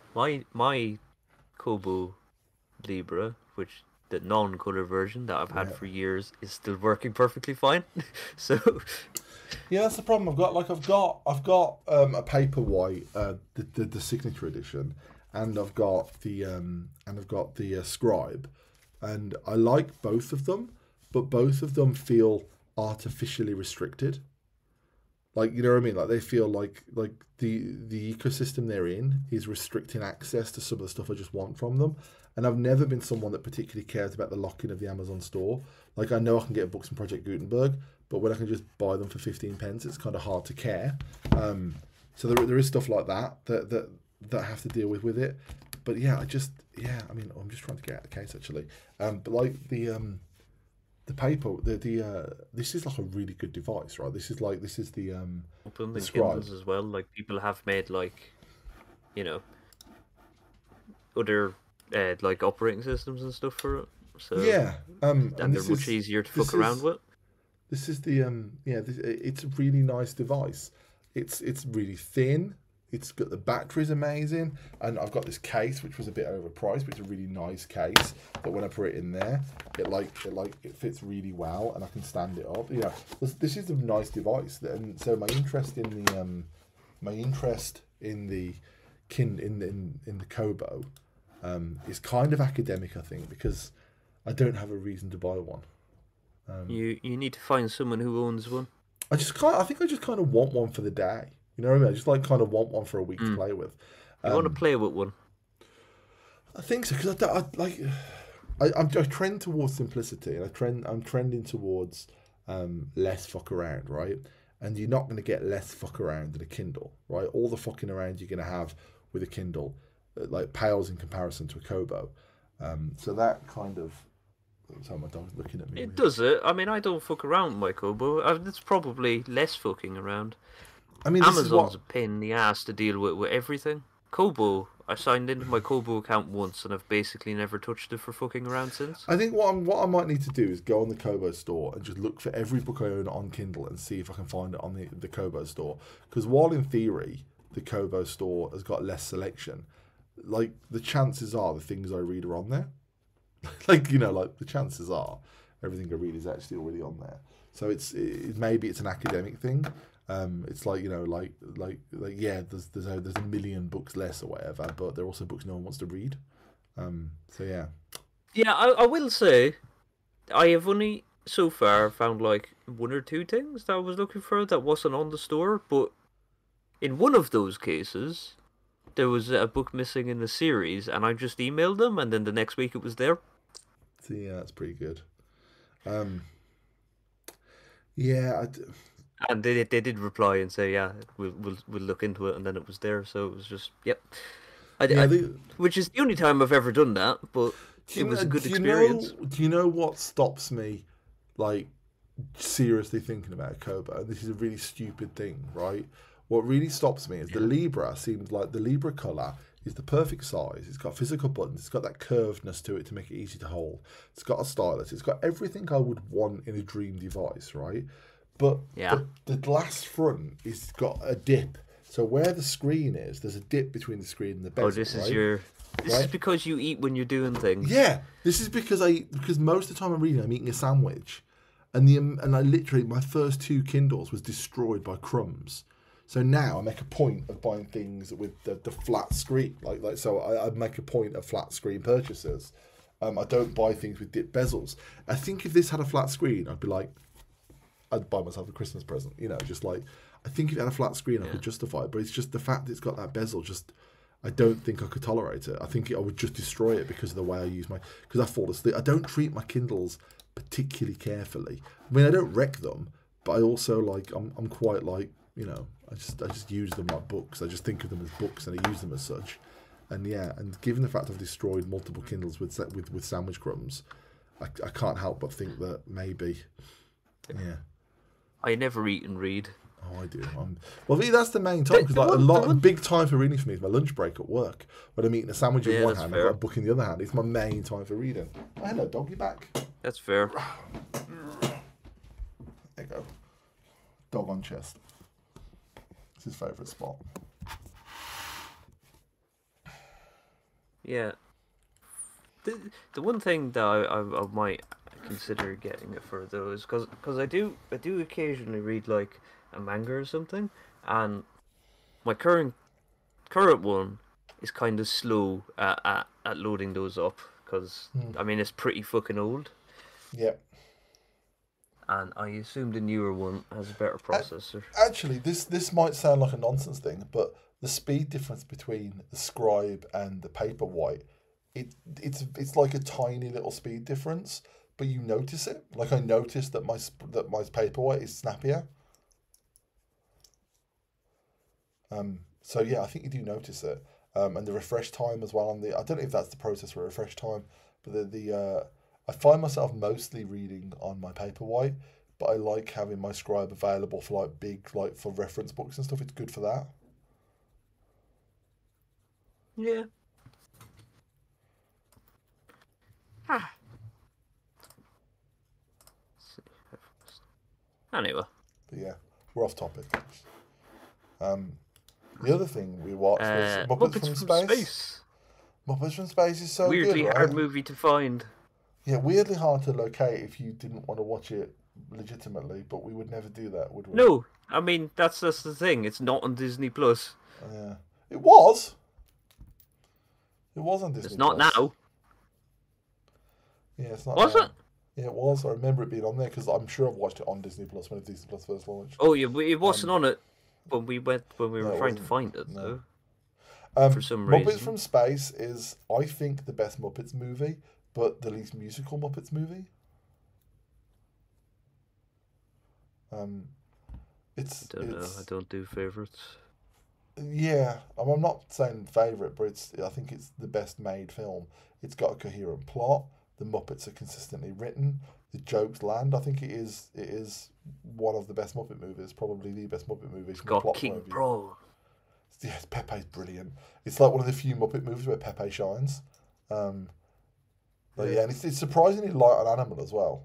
Kobo Libra, which the non-color version that I've had for years, is still working perfectly fine. So yeah, that's the problem. I've got a Paperwhite, the signature edition, and I've got the Scribe, and I like both of them, but both of them feel artificially restricted. Like, you know what I mean? Like, they feel like the ecosystem they're in is restricting access to some of the stuff I just want from them. And I've never been someone that particularly cares about the lock-in of the Amazon store. Like, I know I can get books from Project Gutenberg, but when I can just buy them for 15 pence, it's kind of hard to care. So there is stuff like that I have to deal with it. But yeah, I'm just trying to get out of the case actually. But like the paper, this is like a really good device, right? This is the open the Scribe. Kindles as well. Like, people have made like, other like operating systems and stuff for it. So yeah, and they're much easier to fuck around with. This is the it's a really nice device. It's really thin. It's got the battery's amazing, and I've got this case which was a bit overpriced, but it's a really nice case that when I put it in there, it fits really well, and I can stand it up. Yeah, this is a nice device, and so my interest in the Kobo is kind of academic, I think, because I don't have a reason to buy one. You need to find someone who owns one. I think I just kind of want one for the day. You know what I mean? I just kind of want one for a week to play with. You want to play with one? I think so, because I trend towards simplicity, and I'm trending towards less fuck around, right? And you're not going to get less fuck around in a Kindle, right? All the fucking around you're going to have with a Kindle like pales in comparison to a Kobo. So that kind of. Sorry, my dog's looking at me. It does it. I mean, I don't fuck around with my Kobo. It's probably less fucking around. I mean, Amazon's a pain in the ass to deal with everything. Kobo, I signed into my Kobo account once, and I've basically never touched it for fucking around since. I think what I might need to do is go on the Kobo store and just look for every book I own on Kindle and see if I can find it on the Kobo store. Because while in theory the Kobo store has got less selection, like the chances are the things I read are on there. Like the chances are. everything I read is actually already on there. So maybe it's an academic thing. It's like, yeah, there's a million books less or whatever, but there are also books no one wants to read. So yeah. Yeah, I will say, I have only so far found like one or two things that I was looking for that wasn't on the store, but in one of those cases, there was a book missing in the series, and I just emailed them, and then the next week it was there. So yeah, that's pretty good. Yeah, And they did reply and say, yeah, we'll look into it, and then it was there. So it was just, yep. Which is the only time I've ever done that, but it was a good experience. Do you know what stops me, like, seriously thinking about Kobo? And this is a really stupid thing, right? What really stops me is the Libra seems like the Libra colour is the perfect size. It's got physical buttons. It's got that curvedness to it to make it easy to hold. It's got a stylus. It's got everything I would want in a dream device, right? But the glass front is got a dip. So where the screen is, there's a dip between the screen and the bezel. Oh, this is because you eat when you're doing things. Yeah, this is because most of the time I'm eating a sandwich, and I literally my first 2 Kindles was destroyed by crumbs. So now I make a point of buying things with the flat screen, so I make a point of flat screen purchases. I don't buy things with dip bezels. I think if this had a flat screen, I'd buy myself a Christmas present. Just like, I think if it had a flat screen, I could justify it. But it's just the fact that it's got that bezel. I don't think I could tolerate it. I think I would just destroy it because of the way I use because I fall asleep. I don't treat my Kindles particularly carefully. I mean, I don't wreck them, but I also I'm quite I just use them like books. I just think of them as books and I use them as such. And yeah, and given the fact I've destroyed multiple Kindles with sandwich crumbs, I can't help but think that maybe, yeah. I never eat and read. Oh, I do. That's the main time, because a big time for reading for me is my lunch break at work. When I'm eating a sandwich in one hand, I've got a book in the other hand. It's my main time for reading. Oh, hello, dog, you back? That's fair. There you go. Dog on chest. It's his favourite spot. Yeah. The one thing that I might consider getting it for though is because I do occasionally read like a manga or something, and my current one is kind of slow at loading those up because I mean it's pretty fucking old. Yeah. And I assume the newer one has a better processor. Actually, this might sound like a nonsense thing, but the speed difference between the Scribe and the Paperwhite, it's like a tiny little speed difference, but you notice it. Like I noticed that my Paperwhite is snappier. So yeah, I think you do notice it. And the refresh time as well on I don't know if that's the process for refresh time, but I find myself mostly reading on my Paperwhite, but I like having my Scribe available for for reference books and stuff. It's good for that. Yeah. Anyway. But yeah, we're off topic. The other thing we watched was Muppets from Space. Muppets from Space is so weirdly good, right? hard movie to find. Yeah, weirdly hard to locate if you didn't want to watch it legitimately, but we would never do that, would we? No, I mean that's the thing. It's not on Disney Plus. Yeah, it was. It was on Disney. It's not now. Yeah, it's not. Was now. it? Yeah, it was. I remember it being on there because I'm sure I've watched it on Disney Plus when Disney Plus first launched. Oh yeah, it wasn't on it when we were trying to find it though. For some reason. Muppets from Space is, I think, the best Muppets movie, but the least musical Muppets movie. I don't know. I don't do favourites. Yeah, I'm not saying favourite, but I think it's the best made film. It's got a coherent plot. The Muppets are consistently written. The jokes land. I think it is one of the best Muppet movies, probably the best Muppet movie. It's got King Pro. Yes, Pepe's brilliant. It's like one of the few Muppet movies where Pepe shines. And it's surprisingly light on animal as well.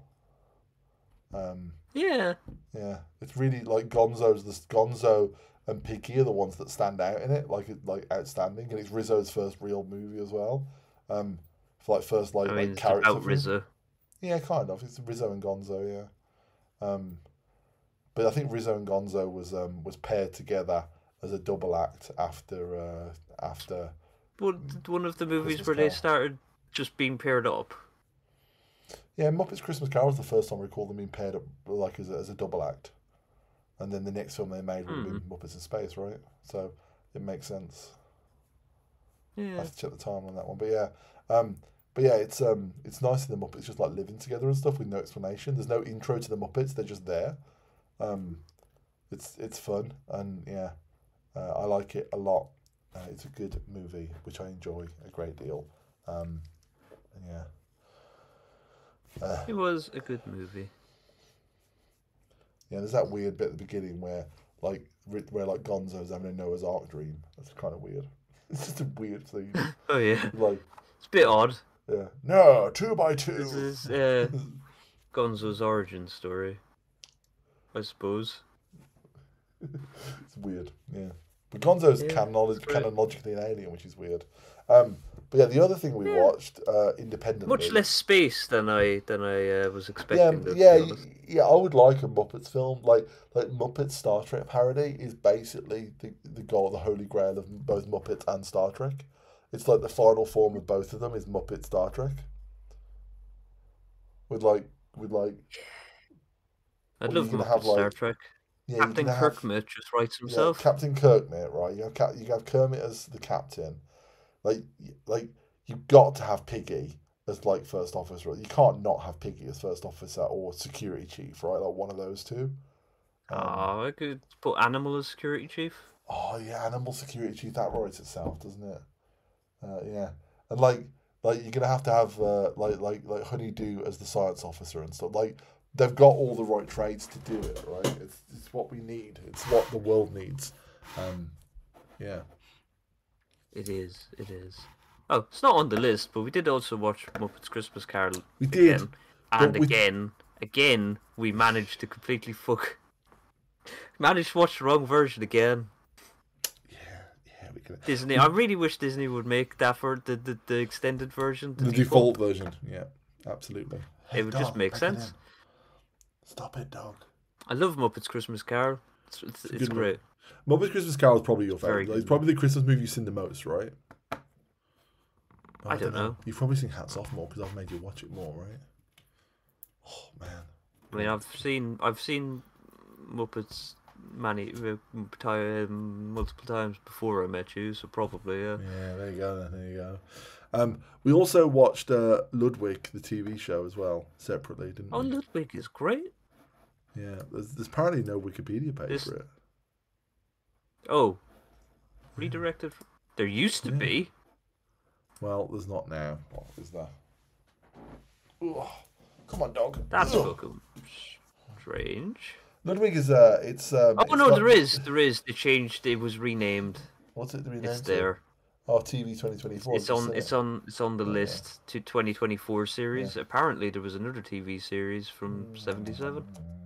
Yeah, it's really like Gonzo and Piggy are the ones that stand out in it, like outstanding, and it's Rizzo's first real movie as well. First character. It's about Rizzo. Yeah, kind of. It's Rizzo and Gonzo, yeah. But I think Rizzo and Gonzo was paired together as a double act after But one of the movies Christmas where they Carol. started just being paired up. Yeah, Muppets Christmas Carol was the first time we recall them being paired up like as a double act, and then the next film they made would have Hmm. been Muppets in Space, right? So it makes sense. I Yeah. have to check the time on that one, but yeah, it's nice in the Muppets just like living together and stuff with no explanation. There's no intro to the Muppets; they're just there. Um, it's fun and yeah, I like it a lot. It's a good movie which I enjoy a great deal. Um, and yeah, It was a good movie. yeah. There's that weird bit at the beginning where like Gonzo's having a Noah's Ark dream. That's kind of weird. It's just a weird thing. Oh yeah, Like it's a bit odd. yeah, no two by This two. is Gonzo's origin story, I suppose. It's weird. Yeah, but Gonzo's Yeah, it's great. canonologically an alien, which is weird. But yeah, the other thing we Yeah, watched much independently. less space than I was Yeah, expecting, though. To yeah, be honest. yeah. I would like a Muppets film, like Muppets Star Trek parody is basically the goal, the holy grail of both Muppets and Star Trek. It's like the final form of both of them is Muppet Star Trek with like I'd what you're love gonna have Muppet Star like Trek. yeah you're Captain gonna have Kirkmit just writes yeah himself. Captain Kirkmit, right? You have Kermit as the captain, like like you've got to have Piggy as like first officer. You can't not have Piggy as first officer or security chief, right? Like one of those two. Um, Oh, I could put Animal as security chief. Oh yeah, animal security chief. That writes itself, doesn't it? Yeah, and like you're gonna have to have like Honeydew as the science officer and stuff. Like they've got all the right traits to do it, right? It's what we need. It's what the world needs. Um, yeah, It is. It is. Oh, it's not on the list, but we did also watch Muppets Christmas Carol we did, again, but and again, we managed to completely managed to watch the wrong version again. yeah we can. Disney. I really wish Disney would make that for the extended version, the The default. default version, yeah, absolutely. It Hey would just dog, make break it in. sense. Stop it, dog. I love Muppets Christmas Carol. It's a It's good movie. great. Muppets Christmas Carol is probably your Very favorite. It's good. probably the Christmas movie you've seen the most, right? Oh, I don't know. You've probably seen Hats Off more because I've made you watch it more, right? Oh man. I mean, I've seen Muppets multiple times before I met you, so probably yeah. Yeah, there you go. There you go. We also watched Ludwig, the TV show, as well, separately, didn't Oh, we? Ludwig is great. Yeah, there's apparently no Wikipedia page This- for it. Oh, redirected. There used to Yeah. be. Well, there's not now. What is that? Ugh. Come on, dog. That's Ugh. fucking strange. Ludwig is it's Oh it's no, got- there is. They changed. It was renamed. What's it renamed It's to? there. Oh, TV 2024. It's on. It's on the Oh, yeah. list to 2024 series. Apparently, there was another TV series from '77.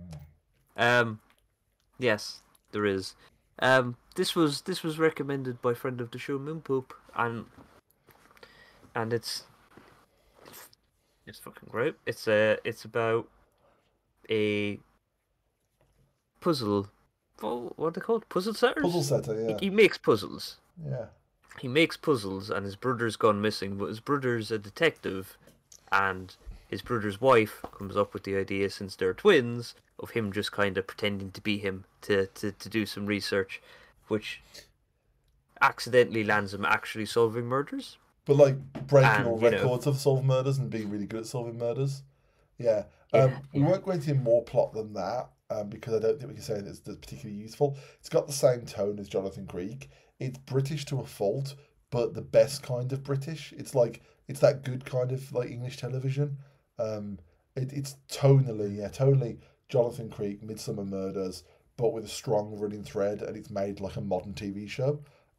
Yes, there is. This was recommended by friend of the show Moonpoop, and it's fucking great. It's about a puzzle. What are they called? Puzzle setters. Puzzle setter, yeah. He makes puzzles. Yeah. He makes puzzles, and his brother's gone missing. But his brother's a detective, and his brother's wife comes up with the idea, since they're twins, of him just kind of pretending to be him to do some research, which accidentally lands him actually solving murders. But like breaking And, all you know- records of solving murders and being really good at solving murders. Yeah. Yeah, We won't go into more plot than that because I don't think we can say that it's particularly useful. It's got the same tone as Jonathan Creek. It's British to a fault, but the best kind of British. It's that good kind of like English television. It's tonally Jonathan Creek, Midsummer Murders, but with a strong running thread, and it's made like a modern TV show.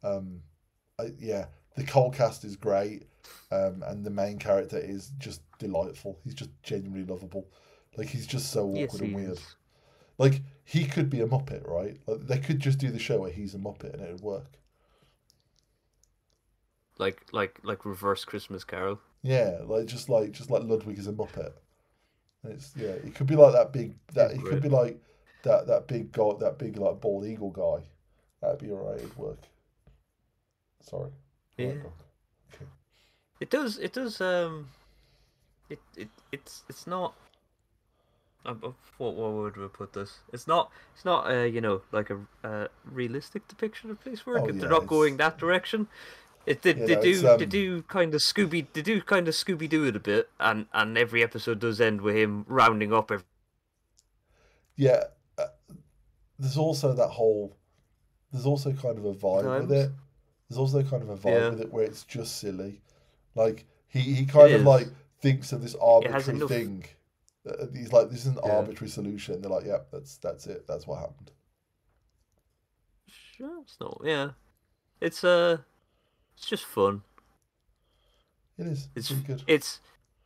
The whole cast is great, and the main character is just delightful. He's just genuinely lovable. Like he's just so awkward Yes, and he weird. is. Like he could be a Muppet, right? Like they could just do the show where he's a Muppet and it would work. Like reverse Christmas Carol. Yeah, like just like Ludwig is a Muppet. And it could be like that big it could Right. be like that big guy, that big like bald eagle guy. That'd be alright. It'd work. Sorry. Right, Yeah. dog. Okay. It does. It does. It's not. What would we put this? It's not. It's not. Like a realistic depiction of police work. Oh They're yeah, not it's going that direction. They no, it's they do kind of Scooby Doo it a bit, and every episode does end with him rounding up every yeah. Uh, there's also that whole. There's also kind of a vibe with times. it. There's also kind of a vibe Yeah, with it where it's just silly. Like he it kind of like is. thinks of this It has arbitrary enough. thing. He's like, this is an Yeah, arbitrary solution. They're like, yep, that's it. That's what happened. sure. It's not. Yeah, it's it's just fun. It is. It's It's really good. it's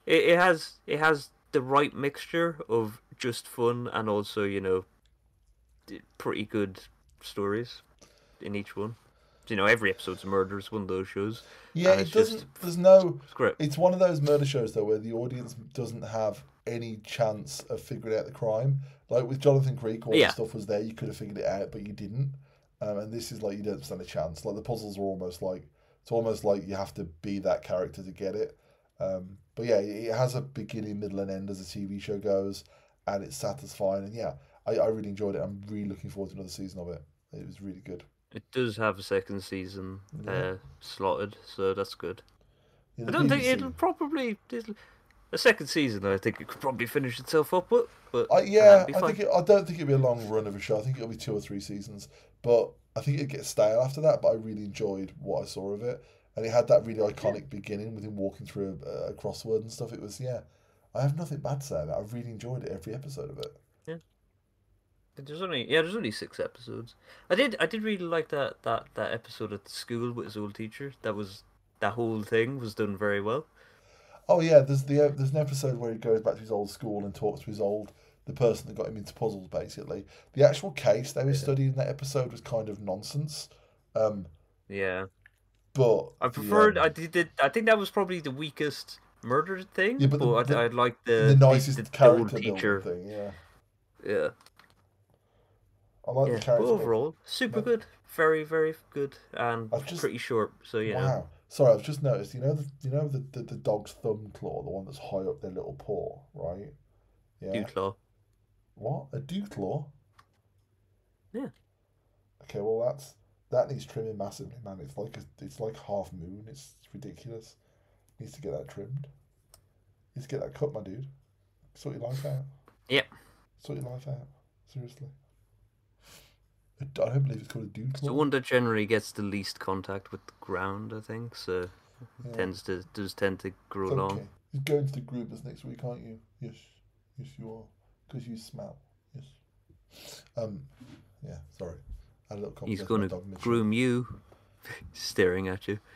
it has the right mixture of just fun and also pretty good stories in each one. Every episode's a murder. It's one of those shows, Yeah, and it it's just doesn't. There's no. it's great. It's one of those murder shows though where the audience doesn't have any chance of figuring out the crime. Like with Jonathan Creek, all the Yeah, stuff was there. You could have figured it out, but you didn't. And this is like you don't stand a chance. Like the puzzles are almost like it's almost like you have to be that character to get it. But yeah, it has a beginning, middle, and end as a TV show goes, and it's satisfying. And yeah, I really enjoyed it. I'm really looking forward to another season of it. It was really good. it does have a second season Yeah, slotted, so that's good. yeah. I The don't think BBC. a second season. I think it could probably finish itself up, but and that'd Yeah, be fine. I don't think it'll be a long run of a show. I think it'll be 2 or 3 seasons, but I think it gets stale after that. But I really enjoyed what I saw of it, and it had that really Yeah, iconic beginning with him walking through a crossword and stuff. It was yeah, I have nothing bad to say about it. I really enjoyed it every episode of it. yeah. There's only 6 episodes. I did really like that episode at the school with his old teacher. That whole thing was done very well. Oh yeah, there's an episode where he goes back to his old school and talks to the person that got him into puzzles. Basically, the actual case they were Yeah. studying in that episode was kind of nonsense. Um, Yeah. but I the preferred. I think that was probably the weakest murder yeah, thing, but but I liked the nicest the old character building teacher. thing. Yeah, Yeah. I like the Yeah. But character building. overall, super No, good. Very, very good, and I've just pretty short. So wow. Sorry, I've just noticed. The dog's thumb claw, the one that's high up their little paw, right? Yeah. Dewclaw. What? A dew claw? Yeah. Okay, well that needs trimming massively, man. It's like half moon. It's ridiculous. Needs to get that trimmed. Needs to get that cut, my dude. Sort your life out. Yep. Sort your life out. Seriously. I don't believe it's called a dew It's the claw. one that generally gets the least contact with the ground, I think. So Yeah. does tend to grow It's long. okay. You're going to the groomers next week, aren't you? Yes. Yes, you are. Because you smell. Yes. Yeah, sorry. I had a little He's conversation with going my to dog Mitchell. groom you, staring at you.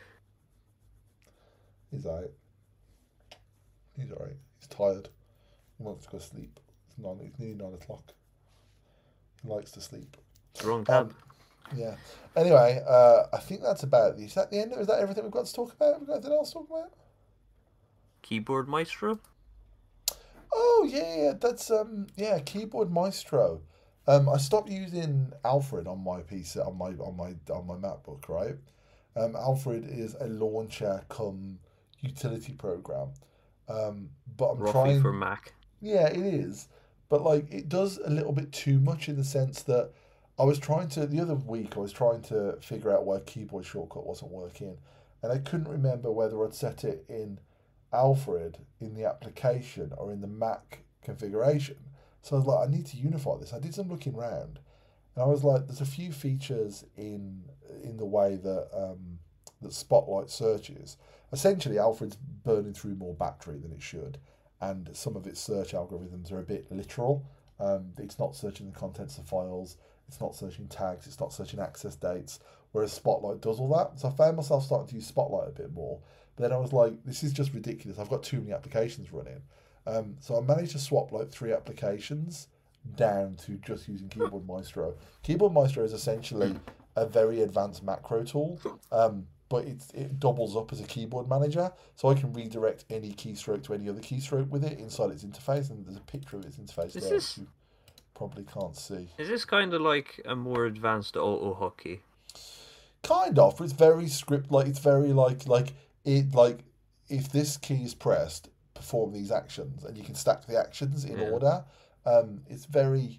He's alright. He's alright. He's tired. He wants to go sleep. It's nearly 9 o'clock. He likes to sleep. It's the wrong tab. Yeah. Anyway, I think that's about it. Is that the end? Is that everything we've got to talk about? Have we got anything else to talk about? Keyboard Maestro. Oh yeah, that's Keyboard Maestro. I stopped using Alfred on my PC on my MacBook, right? Alfred is a launcher come utility program. But I'm Roffy for trying. Mac. Yeah, it is, but like it does a little bit too much in the sense that the other week I was trying to figure out why keyboard shortcut wasn't working, and I couldn't remember whether I'd set it in Alfred in the application or in the Mac configuration. So I was like, I need to unify this. I did some looking around, and I was like, there's a few features in the way that Spotlight searches. Essentially, Alfred's burning through more battery than it should, and some of its search algorithms are a bit literal. It's not searching the contents of files, it's not searching tags, it's not searching access dates, whereas Spotlight does all that. So I found myself starting to use Spotlight a bit more. But then I was like, this is just ridiculous. I've got too many applications running. So I managed to swap like 3 applications down to just using Keyboard Maestro. Keyboard Maestro is essentially a very advanced macro tool, but but it doubles up as a keyboard manager, so I can redirect any keystroke to any other keystroke with it inside its interface, and there's a picture of its interface there, which you probably can't see. Is this kind of like a more advanced auto hotkey? Kind of. It's very script like. It's very like it like if this key is pressed, perform these actions, and you can stack the actions in order. It's very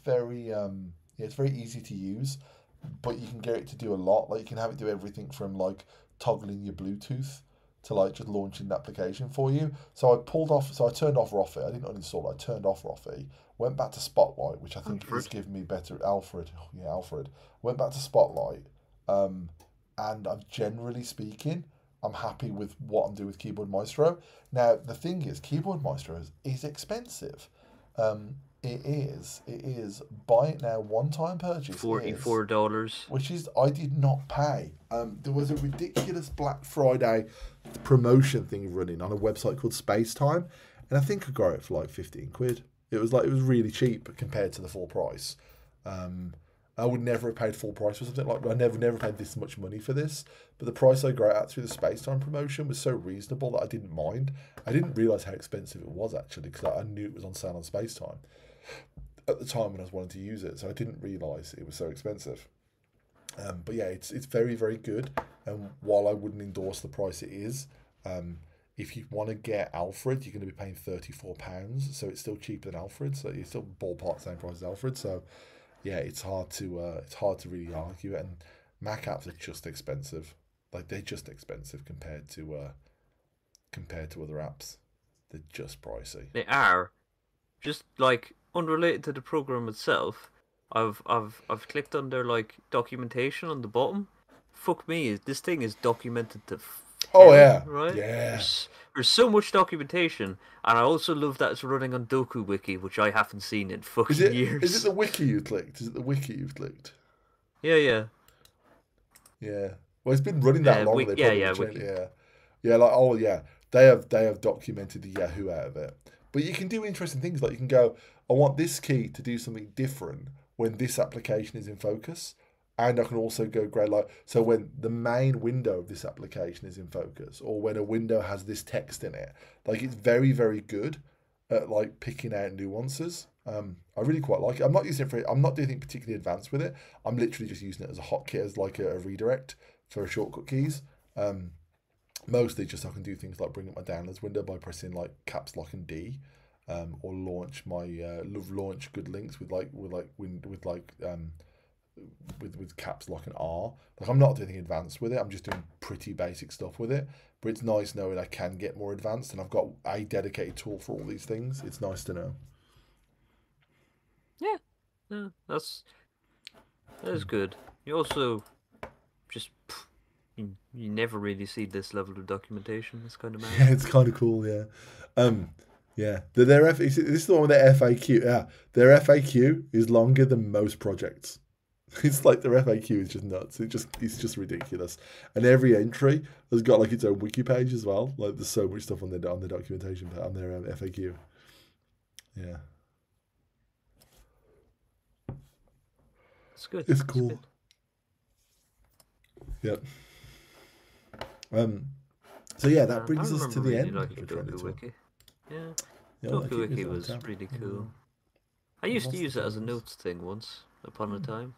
it's very easy to use, but you can get it to do a lot. Like you can have it do everything from like toggling your Bluetooth to like just launching the application for you. So I turned off Roffy. I didn't uninstall it. I turned off Roffy. Went back to Spotlight, which I think is giving me better Alfred. Yeah, Alfred. Went back to Spotlight. And I'm generally speaking, I'm happy with what I'm doing with Keyboard Maestro. Now the thing is, Keyboard Maestro is expensive. It is. Buy it now, one-time purchase. $44, which is I did not pay. There was a ridiculous Black Friday promotion thing running on a website called Spacetime, and I think I got it for like 15 quid. It was really cheap compared to the full price. I would never have paid full price for something like. I never paid this much money for this, but the price I got it at through the Spacetime promotion was so reasonable that I didn't mind. I didn't realise how expensive it was actually, because I knew it was on sale on Spacetime at the time when I was wanting to use it, so I didn't realise it was so expensive. But yeah, it's very, very good. And while I wouldn't endorse the price it is, if you want to get Alfred, you're going to be paying £34, so it's still cheaper than Alfred. So you're still ballpark same price as Alfred. So yeah, it's hard to really argue it. And Mac apps are just expensive. Like they're just expensive compared to other apps. They're just pricey. They are. Just like unrelated to the program itself, I've clicked on their like documentation on the bottom. Fuck me, this thing is documented to Oh yeah, right? Yeah. There's so much documentation, and I also love that it's running on Doku Wiki, which I haven't seen in fucking years. Is it the wiki you clicked? Yeah, yeah. Yeah. Well, it's been running that long. Wiki. Yeah. Like they have documented the Yahoo out of it. But you can do interesting things, like you can go, I want this key to do something different when this application is in focus. And I can also go grade like, so when the main window of this application is in focus, or when a window has this text in it, like it's very, very good at like picking out nuances. I really quite like it. I'm not using it I'm not doing anything particularly advanced with it. I'm literally just using it as a hotkey, as like a redirect for shortcut keys. Mostly just so I can do things like bring up my downloads window by pressing like caps lock and D, or launch my launch good links with caps lock and R. Like I'm not doing anything advanced with it. I'm just doing pretty basic stuff with it. But it's nice knowing I can get more advanced, and I've got a dedicated tool for all these things. It's nice to know. Yeah, that is good. You also just you never really see this level of documentation. It's kind of mad. Yeah, it's kind of cool. Yeah, yeah. This is the one with their FAQ. Yeah, their FAQ is longer than most projects. It's like their FAQ is just nuts. It's just ridiculous. And every entry has got like its own wiki page as well. Like there's so much stuff on their documentation, on their FAQ. Yeah. It's good. It's cool. Good. Yep. So yeah, that brings us to the really end. Liking Doku Wiki. Yeah. Doku Wiki was really cool. I used to use it as a notes thing once upon a time.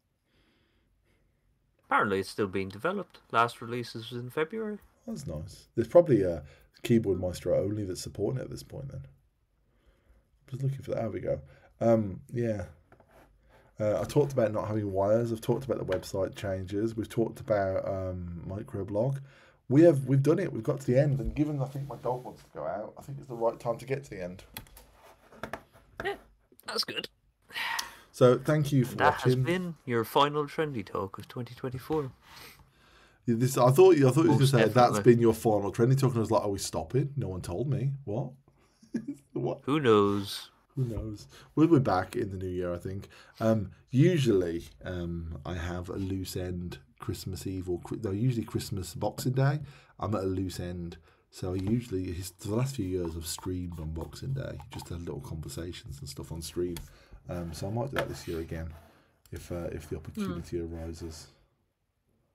Apparently it's still being developed. Last release was in February. That's nice. There's probably a Keyboard Maestro only that's supporting it at this point then. Just looking for that. There we go. Yeah. I talked about not having wires. I've talked about the website changes. We've talked about microblog. We've done it. We've got to the end, and given I think my dog wants to go out, I think it's the right time to get to the end. Yeah, that's good. So thank you for watching. That has been your final trendy talk of 2024. I thought you were going to say that's been your final trendy talk, and I was like, are we stopping? No one told me. What? What? Who knows? Who knows? We'll be back in the new year, I think. Usually, I have a loose end Christmas Eve usually Christmas Boxing Day. I'm at a loose end. So I usually, for the last few years, I've streamed on Boxing Day, just had little conversations and stuff on stream. So I might do that this year again, if the opportunity arises.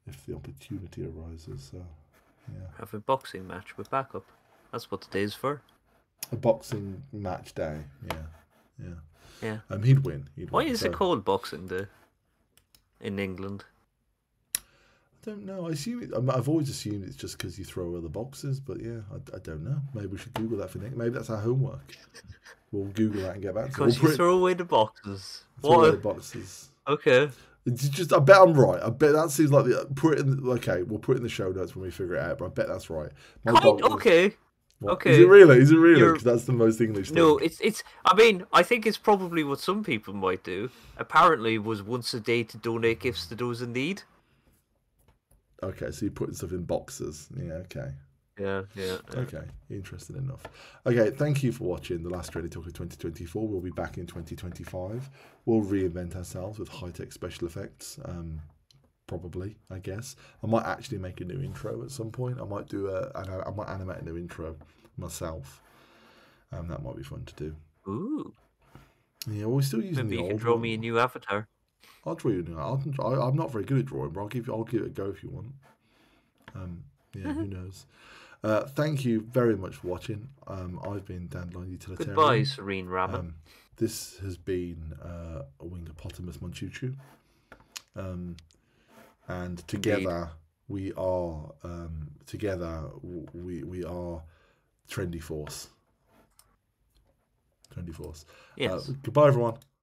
if the opportunity arises. So, yeah. Have a boxing match with backup. That's what the day's for. A boxing match day. Yeah. Yeah. He'd win. Why is it called Boxing Day in England? I don't know. I've always assumed it's just because you throw other boxes, but yeah, I don't know. Maybe we should Google that for next. Maybe that's our homework. We'll Google that and get back to it. Because you throw away the boxes. Throw away the boxes. Okay. It's just, I bet I'm right. I bet that seems like okay, we'll put it in the show notes when we figure it out. But I bet that's right. Okay. Okay. Is it really? Because that's the most English thing. No, it's. I mean, I think it's probably what some people might do. Apparently, was once a day to donate gifts to those in need. Okay, so you're putting stuff in boxes. Yeah. Okay. Yeah. Okay, interesting enough. Okay, thank you for watching The Last Ready Talk of 2024. We'll be back in 2025. We'll reinvent ourselves with high-tech special effects. Probably, I guess. I might actually make a new intro at some point. I might animate a new intro myself. That might be fun to do. Ooh. Yeah, we're still using Maybe the you old can draw one. me a new avatar. I'll draw you a new. I'm not very good at drawing, but I'll give it a go if you want. Yeah, who knows? Thank you very much for watching. I've been Dandelion Utilitarian. Goodbye, Serene Rabbit. This has been a Wingopotamus Monchuchu. And together we are we are Trendy Force. Yes. Yes. Goodbye, everyone.